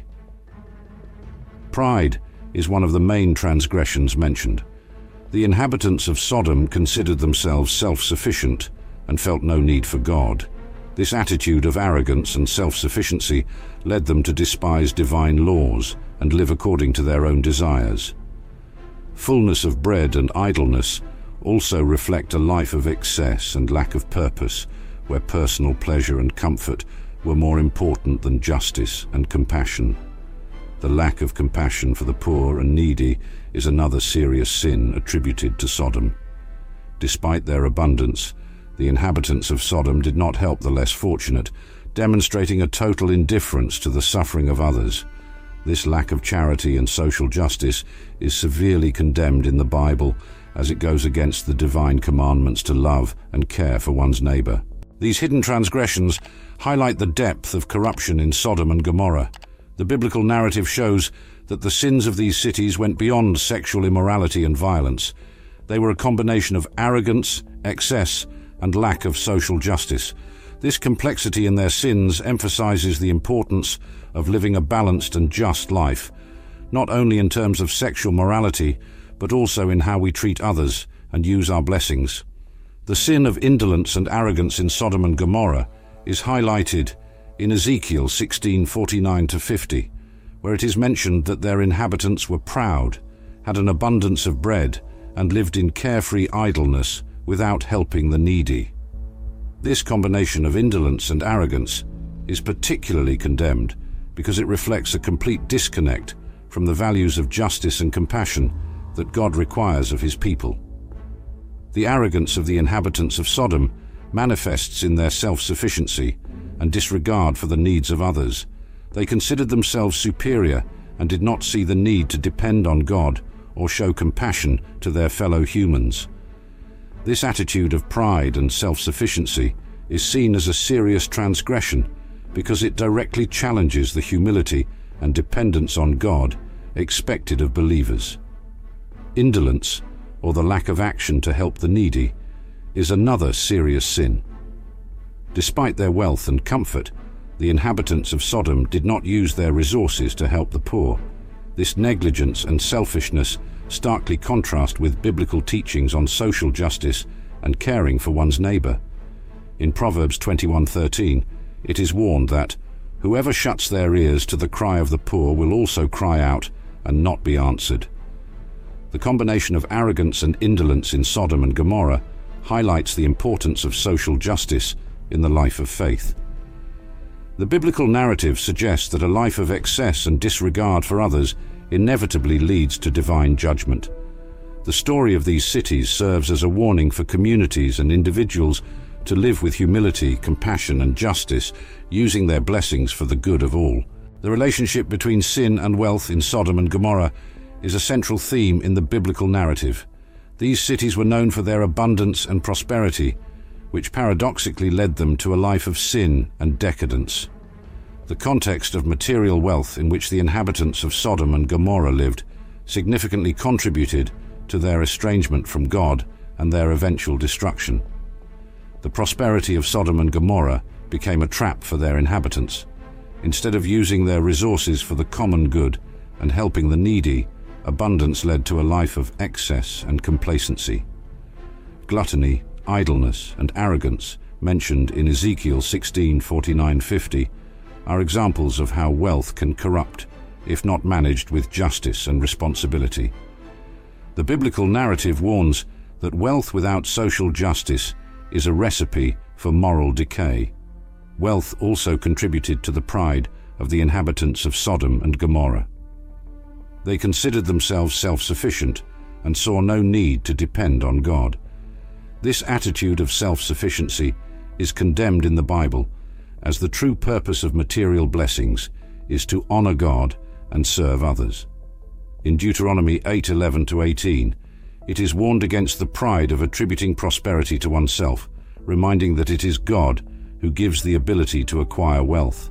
Pride is one of the main transgressions mentioned. The inhabitants of Sodom considered themselves self-sufficient and felt no need for God. This attitude of arrogance and self-sufficiency led them to despise divine laws and live according to their own desires. Fullness of bread and idleness also reflect a life of excess and lack of purpose, where personal pleasure and comfort were more important than justice and compassion. The lack of compassion for the poor and needy is another serious sin attributed to Sodom. Despite their abundance, the inhabitants of Sodom did not help the less fortunate, demonstrating a total indifference to the suffering of others. This lack of charity and social justice is severely condemned in the Bible, as it goes against the divine commandments to love and care for one's neighbor. These hidden transgressions highlight the depth of corruption in Sodom and Gomorrah. The biblical narrative shows that the sins of these cities went beyond sexual immorality and violence. They were a combination of arrogance, excess, and lack of social justice. This complexity in their sins emphasizes the importance of living a balanced and just life, not only in terms of sexual morality, but also in how we treat others and use our blessings. The sin of indolence and arrogance in Sodom and Gomorrah is highlighted in Ezekiel 16:49-50, where it is mentioned that their inhabitants were proud, had an abundance of bread, and lived in carefree idleness without helping the needy. This combination of indolence and arrogance is particularly condemned because it reflects a complete disconnect from the values of justice and compassion that God requires of his people. The arrogance of the inhabitants of Sodom manifests in their self-sufficiency and disregard for the needs of others. They considered themselves superior and did not see the need to depend on God or show compassion to their fellow humans. This attitude of pride and self-sufficiency is seen as a serious transgression because it directly challenges the humility and dependence on God expected of believers. Indolence, or the lack of action to help the needy, is another serious sin. Despite their wealth and comfort, the inhabitants of Sodom did not use their resources to help the poor. This negligence and selfishness starkly contrast with biblical teachings on social justice and caring for one's neighbor. In Proverbs 21:13, it is warned that whoever shuts their ears to the cry of the poor will also cry out and not be answered. The combination of arrogance and indolence in Sodom and Gomorrah highlights the importance of social justice in the life of faith. The biblical narrative suggests that a life of excess and disregard for others inevitably leads to divine judgment. The story of these cities serves as a warning for communities and individuals to live with humility, compassion, and justice, using their blessings for the good of all. The relationship between sin and wealth in Sodom and Gomorrah is a central theme in the biblical narrative. These cities were known for their abundance and prosperity, which paradoxically led them to a life of sin and decadence. The context of material wealth in which the inhabitants of Sodom and Gomorrah lived significantly contributed to their estrangement from God and their eventual destruction. The prosperity of Sodom and Gomorrah became a trap for their inhabitants. Instead of using their resources for the common good and helping the needy, abundance led to a life of excess and complacency. Gluttony, idleness, and arrogance, mentioned in Ezekiel 16:49-50, are examples of how wealth can corrupt if not managed with justice and responsibility. The biblical narrative warns that wealth without social justice is a recipe for moral decay. Wealth also contributed to the pride of the inhabitants of Sodom and Gomorrah. They considered themselves self-sufficient and saw no need to depend on God. This attitude of self-sufficiency is condemned in the Bible, as the true purpose of material blessings is to honor God and serve others. In Deuteronomy 8:11-18, it is warned against the pride of attributing prosperity to oneself, reminding that it is God who gives the ability to acquire wealth.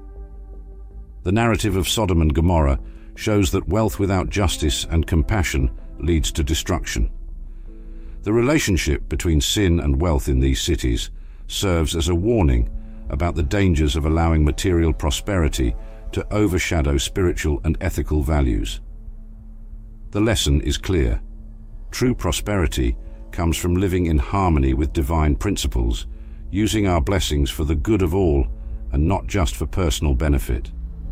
The narrative of Sodom and Gomorrah shows that wealth without justice and compassion leads to destruction. The relationship between sin and wealth in these cities serves as a warning about the dangers of allowing material prosperity to overshadow spiritual and ethical values. The lesson is clear. True prosperity comes from living in harmony with divine principles, using our blessings for the good of all and not just for personal benefit.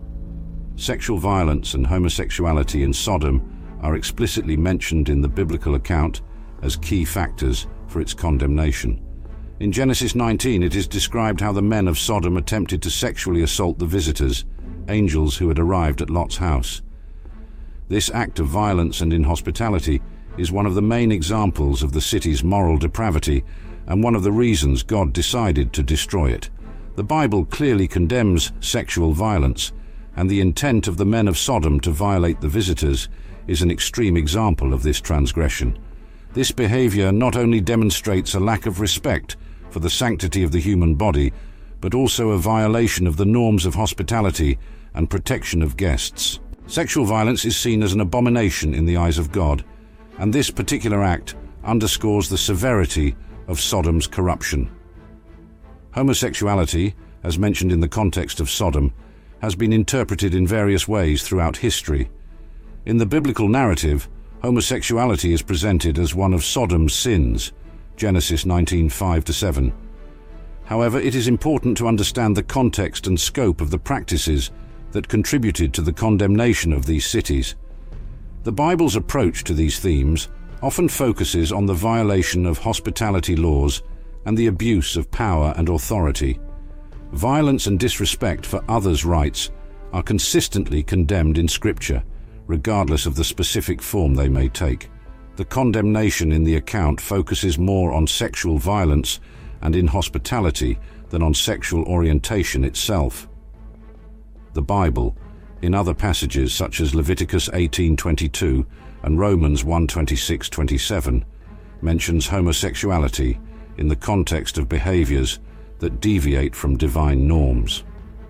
Sexual violence and homosexuality in Sodom are explicitly mentioned in the biblical account as key factors for its condemnation. In Genesis 19, it is described how the men of Sodom attempted to sexually assault the visitors, angels who had arrived at Lot's house. This act of violence and inhospitality is one of the main examples of the city's moral depravity and one of the reasons God decided to destroy it. The Bible clearly condemns sexual violence, and the intent of the men of Sodom to violate the visitors is an extreme example of this transgression. This behavior not only demonstrates a lack of respect for the sanctity of the human body, but also a violation of the norms of hospitality and protection of guests. Sexual violence is seen as an abomination in the eyes of God, and this particular act underscores the severity of Sodom's corruption. Homosexuality, as mentioned in the context of Sodom, has been interpreted in various ways throughout history. In the biblical narrative, homosexuality is presented as one of Sodom's sins, Genesis 19:5-7. However, it is important to understand the context and scope of the practices that contributed to the condemnation of these cities. The Bible's approach to these themes often focuses on the violation of hospitality laws and the abuse of power and authority. Violence and disrespect for others' rights are consistently condemned in Scripture, regardless of the specific form they may take. The condemnation in the account focuses more on sexual violence and inhospitality than on sexual orientation itself. The Bible, in other passages such as Leviticus 18:22 and Romans 1:26-27, mentions homosexuality in the context of behaviors that deviate from divine norms.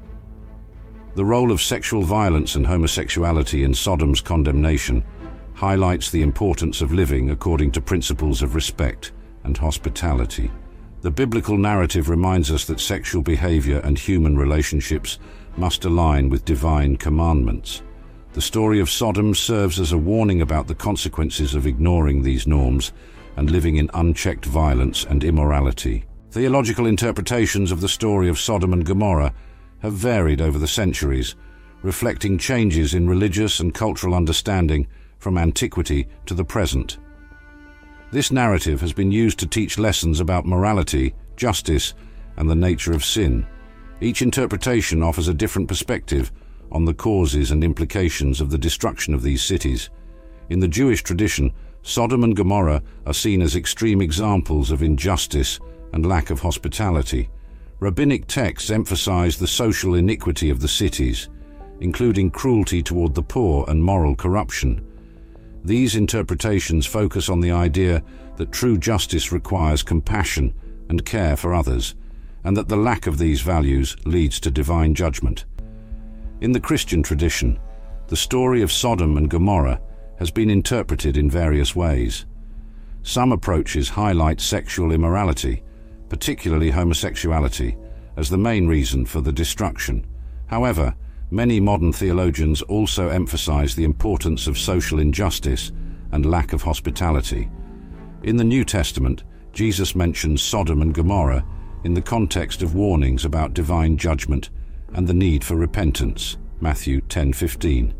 The role of sexual violence and homosexuality in Sodom's condemnation highlights the importance of living according to principles of respect and hospitality. The biblical narrative reminds us that sexual behavior and human relationships must align with divine commandments. The story of Sodom serves as a warning about the consequences of ignoring these norms and living in unchecked violence and immorality. Theological interpretations of the story of Sodom and Gomorrah have varied over the centuries, reflecting changes in religious and cultural understanding from antiquity to the present. This narrative has been used to teach lessons about morality, justice, and the nature of sin. Each interpretation offers a different perspective on the causes and implications of the destruction of these cities. In the Jewish tradition, Sodom and Gomorrah are seen as extreme examples of injustice and lack of hospitality. Rabbinic texts emphasize the social iniquity of the cities, including cruelty toward the poor and moral corruption. These interpretations focus on the idea that true justice requires compassion and care for others, and that the lack of these values leads to divine judgment. In the Christian tradition, the story of Sodom and Gomorrah has been interpreted in various ways. Some approaches highlight sexual immorality, particularly homosexuality, as the main reason for the destruction. However, many modern theologians also emphasize the importance of social injustice and lack of hospitality. In the New Testament, Jesus mentions Sodom and Gomorrah in the context of warnings about divine judgment and the need for repentance, Matthew 10:15.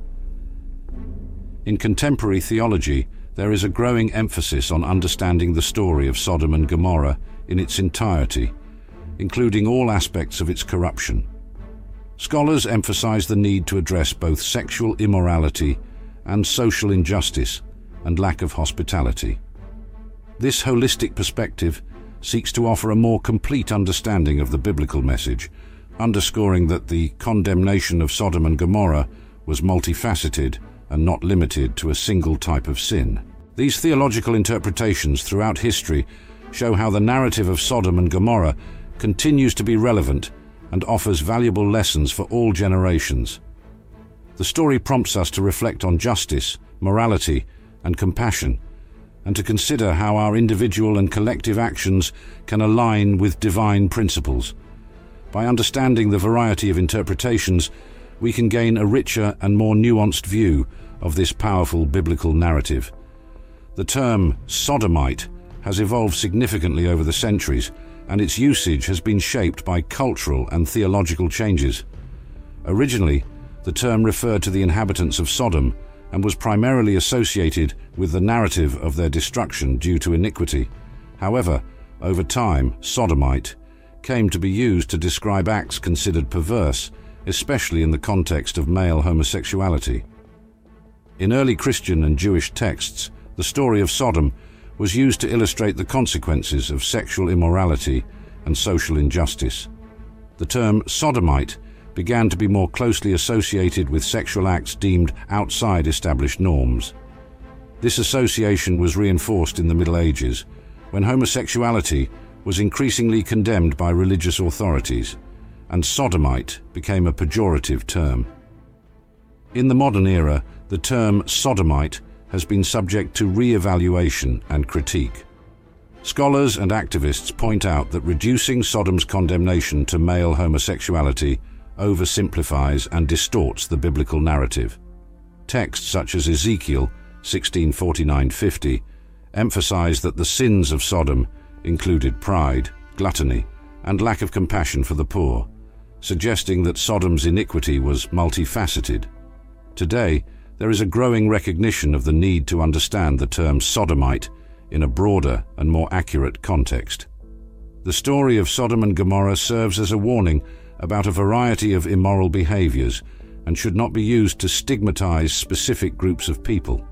In contemporary theology, there is a growing emphasis on understanding the story of Sodom and Gomorrah in its entirety, including all aspects of its corruption. Scholars emphasize the need to address both sexual immorality and social injustice and lack of hospitality. This holistic perspective seeks to offer a more complete understanding of the biblical message, underscoring that the condemnation of Sodom and Gomorrah was multifaceted and not limited to a single type of sin. These theological interpretations throughout history show how the narrative of Sodom and Gomorrah continues to be relevant and offers valuable lessons for all generations. The story prompts us to reflect on justice, morality, and compassion, and to consider how our individual and collective actions can align with divine principles. By understanding the variety of interpretations, we can gain a richer and more nuanced view of this powerful biblical narrative. The term sodomite has evolved significantly over the centuries, and its usage has been shaped by cultural and theological changes. Originally, the term referred to the inhabitants of Sodom and was primarily associated with the narrative of their destruction due to iniquity. However, over time, sodomite came to be used to describe acts considered perverse, especially in the context of male homosexuality. In early Christian and Jewish texts, the story of Sodom was used to illustrate the consequences of sexual immorality and social injustice. The term sodomite began to be more closely associated with sexual acts deemed outside established norms. This association was reinforced in the Middle Ages, when homosexuality was increasingly condemned by religious authorities, and sodomite became a pejorative term. In the modern era, the term sodomite has been subject to re-evaluation and critique. Scholars and activists point out that reducing Sodom's condemnation to male homosexuality oversimplifies and distorts the biblical narrative. Texts such as Ezekiel 16:49-50 emphasize that the sins of Sodom included pride, gluttony, and lack of compassion for the poor, suggesting that Sodom's iniquity was multifaceted. Today, there is a growing recognition of the need to understand the term sodomite in a broader and more accurate context. The story of Sodom and Gomorrah serves as a warning about a variety of immoral behaviors and should not be used to stigmatize specific groups of people.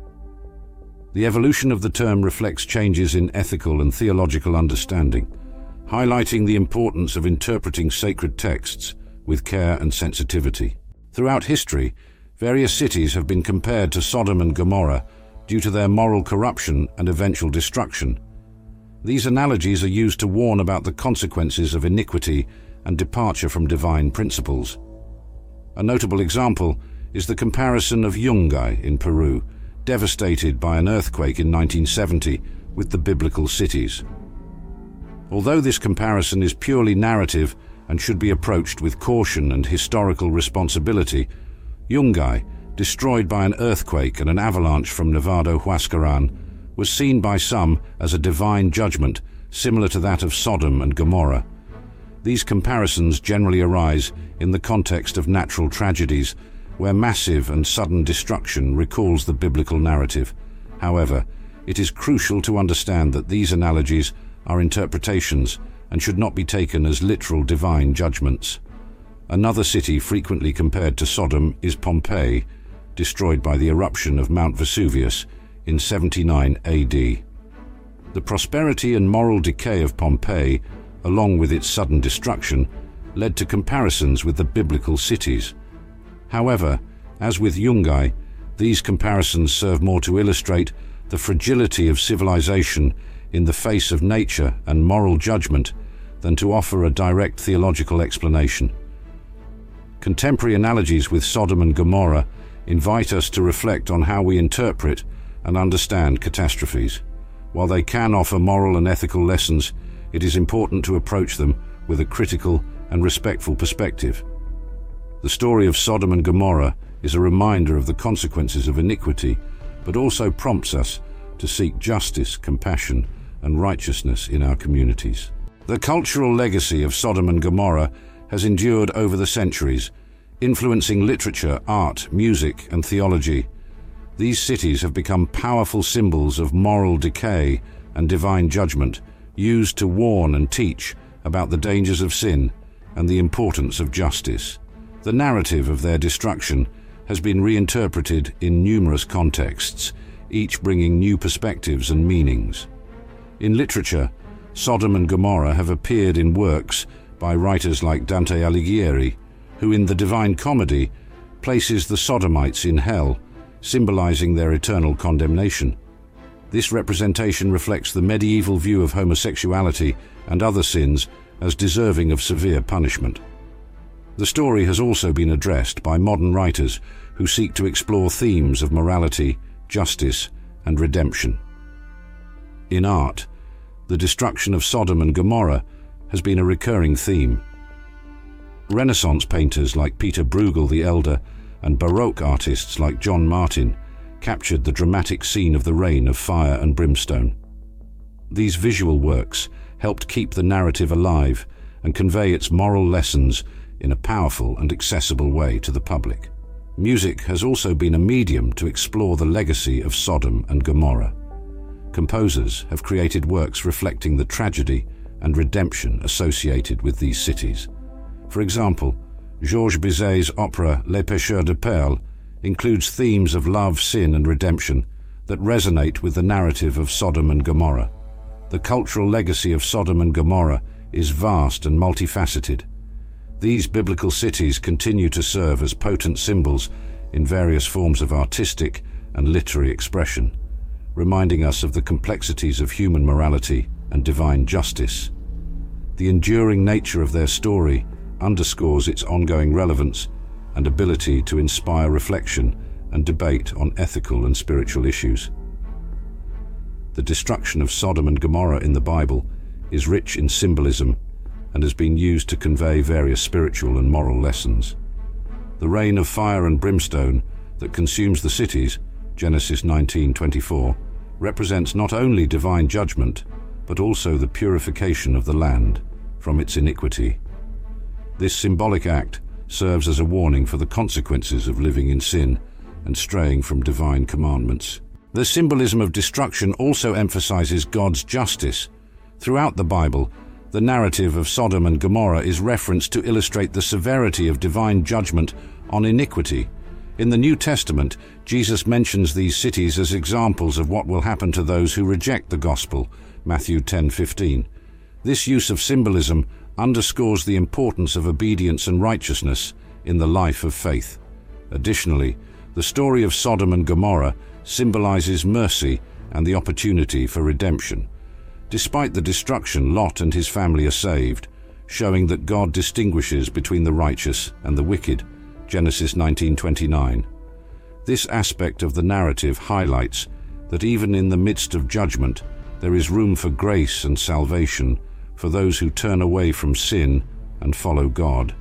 The evolution of the term reflects changes in ethical and theological understanding, highlighting the importance of interpreting sacred texts with care and sensitivity. Throughout history, various cities have been compared to Sodom and Gomorrah due to their moral corruption and eventual destruction. These analogies are used to warn about the consequences of iniquity and departure from divine principles. A notable example is the comparison of Yungay in Peru, devastated by an earthquake in 1970, with the biblical cities. Although this comparison is purely narrative and should be approached with caution and historical responsibility, Yungay, destroyed by an earthquake and an avalanche from Nevado Huascaran, was seen by some as a divine judgment similar to that of Sodom and Gomorrah. These comparisons generally arise in the context of natural tragedies, where massive and sudden destruction recalls the biblical narrative. However, it is crucial to understand that these analogies are interpretations and should not be taken as literal divine judgments. Another city frequently compared to Sodom is Pompeii, destroyed by the eruption of Mount Vesuvius in 79 AD. The prosperity and moral decay of Pompeii, along with its sudden destruction, led to comparisons with the biblical cities. However, as with Yungay, these comparisons serve more to illustrate the fragility of civilization in the face of nature and moral judgment than to offer a direct theological explanation. Contemporary analogies with Sodom and Gomorrah invite us to reflect on how we interpret and understand catastrophes. While they can offer moral and ethical lessons, it is important to approach them with a critical and respectful perspective. The story of Sodom and Gomorrah is a reminder of the consequences of iniquity, but also prompts us to seek justice, compassion, and righteousness in our communities. The cultural legacy of Sodom and Gomorrah has endured over the centuries, influencing literature, art, music, and theology. These cities have become powerful symbols of moral decay and divine judgment, used to warn and teach about the dangers of sin and the importance of justice. The narrative of their destruction has been reinterpreted in numerous contexts, each bringing new perspectives and meanings. In literature, Sodom and Gomorrah have appeared in works by writers like Dante Alighieri, who in The Divine Comedy places the Sodomites in hell, symbolizing their eternal condemnation. This representation reflects the medieval view of homosexuality and other sins as deserving of severe punishment. The story has also been addressed by modern writers who seek to explore themes of morality, justice, and redemption. In art, the destruction of Sodom and Gomorrah has been a recurring theme. Renaissance painters like Peter Bruegel the Elder and Baroque artists like John Martin captured the dramatic scene of the reign of fire and brimstone. These visual works helped keep the narrative alive and convey its moral lessons in a powerful and accessible way to the public. Music has also been a medium to explore the legacy of Sodom and Gomorrah. Composers have created works reflecting the tragedy and redemption associated with these cities. For example, Georges Bizet's opera Les Pêcheurs de Perles includes themes of love, sin, and redemption that resonate with the narrative of Sodom and Gomorrah. The cultural legacy of Sodom and Gomorrah is vast and multifaceted. These biblical cities continue to serve as potent symbols in various forms of artistic and literary expression, reminding us of the complexities of human morality and divine justice. The enduring nature of their story underscores its ongoing relevance and ability to inspire reflection and debate on ethical and spiritual issues. The destruction of Sodom and Gomorrah in the Bible is rich in symbolism and has been used to convey various spiritual and moral lessons. The rain of fire and brimstone that consumes the cities, Genesis 19:24, represents not only divine judgment, but also the purification of the land from its iniquity. This symbolic act serves as a warning for the consequences of living in sin and straying from divine commandments. The symbolism of destruction also emphasizes God's justice. Throughout the Bible, the narrative of Sodom and Gomorrah is referenced to illustrate the severity of divine judgment on iniquity. In the New Testament, Jesus mentions these cities as examples of what will happen to those who reject the gospel, Matthew 10:15. This use of symbolism underscores the importance of obedience and righteousness in the life of faith. Additionally, the story of Sodom and Gomorrah symbolizes mercy and the opportunity for redemption. Despite the destruction, Lot and his family are saved, showing that God distinguishes between the righteous and the wicked, Genesis 19:29. This aspect of the narrative highlights that even in the midst of judgment, there is room for grace and salvation for those who turn away from sin and follow God.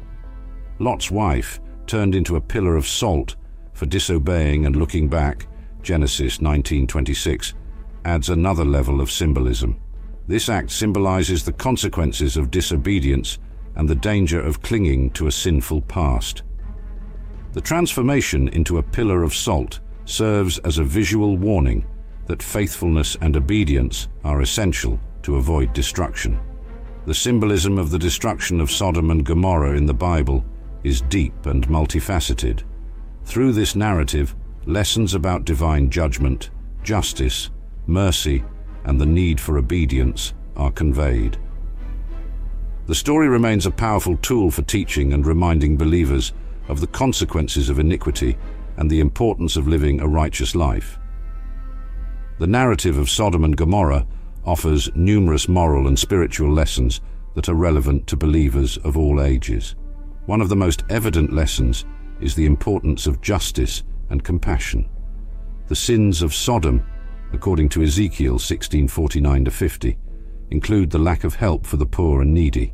Lot's wife turned into a pillar of salt for disobeying and looking back, Genesis 19:26, adds another level of symbolism. This act symbolizes the consequences of disobedience and the danger of clinging to a sinful past. The transformation into a pillar of salt serves as a visual warning that faithfulness and obedience are essential to avoid destruction. The symbolism of the destruction of Sodom and Gomorrah in the Bible is deep and multifaceted. Through this narrative, lessons about divine judgment, justice, mercy, and the need for obedience are conveyed. The story remains a powerful tool for teaching and reminding believers of the consequences of iniquity and the importance of living a righteous life. The narrative of Sodom and Gomorrah offers numerous moral and spiritual lessons that are relevant to believers of all ages. One of the most evident lessons is the importance of justice and compassion. The sins of Sodom, according to Ezekiel 16:49-50, include the lack of help for the poor and needy,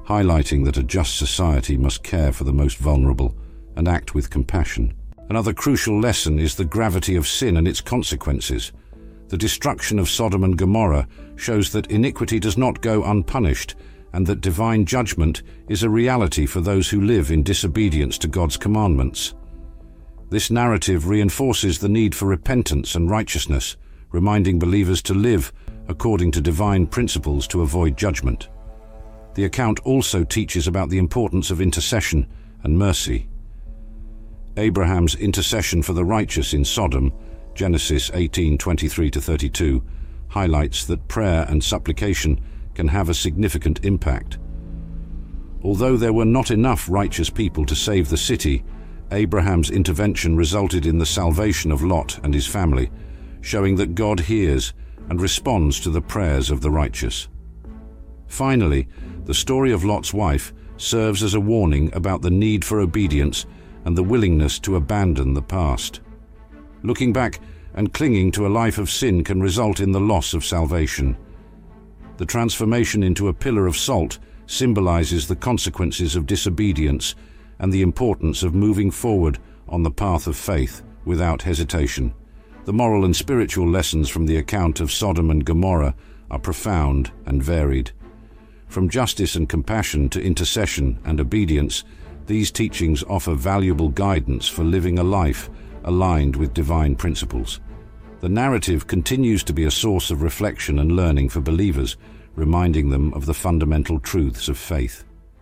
highlighting that a just society must care for the most vulnerable and act with compassion. Another crucial lesson is the gravity of sin and its consequences. The destruction of Sodom and Gomorrah shows that iniquity does not go unpunished, and that divine judgment is a reality for those who live in disobedience to God's commandments. This narrative reinforces the need for repentance and righteousness, reminding believers to live according to divine principles to avoid judgment. The account also teaches about the importance of intercession and mercy. Abraham's intercession for the righteous in Sodom, Genesis 18:23-32, highlights that prayer and supplication can have a significant impact. Although there were not enough righteous people to save the city, Abraham's intervention resulted in the salvation of Lot and his family, showing that God hears and responds to the prayers of the righteous. Finally, the story of Lot's wife serves as a warning about the need for obedience and the willingness to abandon the past. Looking back and clinging to a life of sin can result in the loss of salvation. The transformation into a pillar of salt symbolizes the consequences of disobedience and the importance of moving forward on the path of faith without hesitation. The moral and spiritual lessons from the account of Sodom and Gomorrah are profound and varied. From justice and compassion to intercession and obedience, these teachings offer valuable guidance for living a life aligned with divine principles. The narrative continues to be a source of reflection and learning for believers, reminding them of the fundamental truths of faith.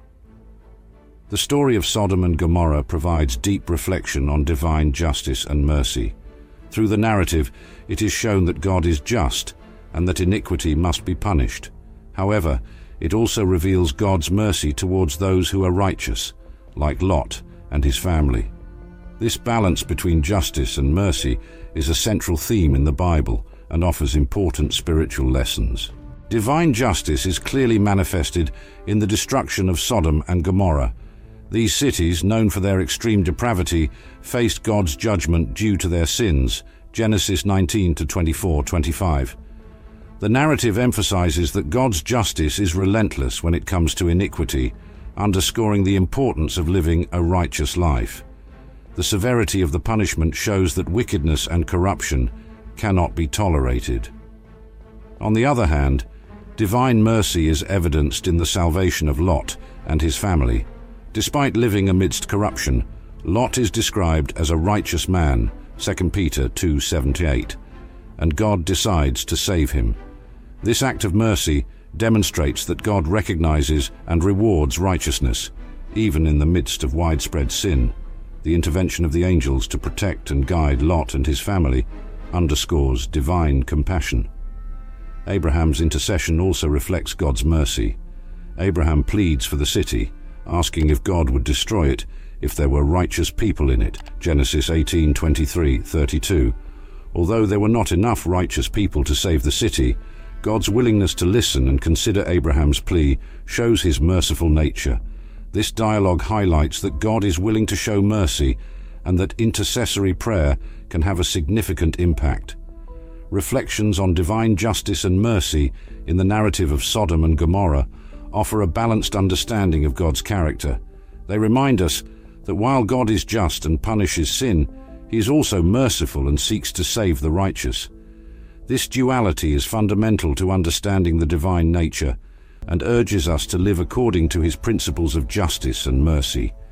The story of Sodom and Gomorrah provides deep reflection on divine justice and mercy. Through the narrative, it is shown that God is just and that iniquity must be punished. However, it also reveals God's mercy towards those who are righteous, like Lot and his family. This balance between justice and mercy is a central theme in the Bible and offers important spiritual lessons. Divine justice is clearly manifested in the destruction of Sodom and Gomorrah. These cities, known for their extreme depravity, faced God's judgment due to their sins, Genesis 19:24-25. The narrative emphasizes that God's justice is relentless when it comes to iniquity, underscoring the importance of living a righteous life. The severity of the punishment shows that wickedness and corruption cannot be tolerated. On the other hand, divine mercy is evidenced in the salvation of Lot and his family. Despite living amidst corruption, Lot is described as a righteous man, 2 Peter 2:7-8, and God decides to save him. This act of mercy demonstrates that God recognizes and rewards righteousness, even in the midst of widespread sin. The intervention of the angels to protect and guide Lot and his family underscores divine compassion. Abraham's intercession also reflects God's mercy. Abraham pleads for the city, asking if God would destroy it if there were righteous people in it, Genesis 18:23-32. Although there were not enough righteous people to save the city, God's willingness to listen and consider Abraham's plea shows his merciful nature. This dialogue highlights that God is willing to show mercy and that intercessory prayer can have a significant impact. Reflections on divine justice and mercy in the narrative of Sodom and Gomorrah offer a balanced understanding of God's character. They remind us that while God is just and punishes sin, he is also merciful and seeks to save the righteous. This duality is fundamental to understanding the divine nature and urges us to live according to his principles of justice and mercy.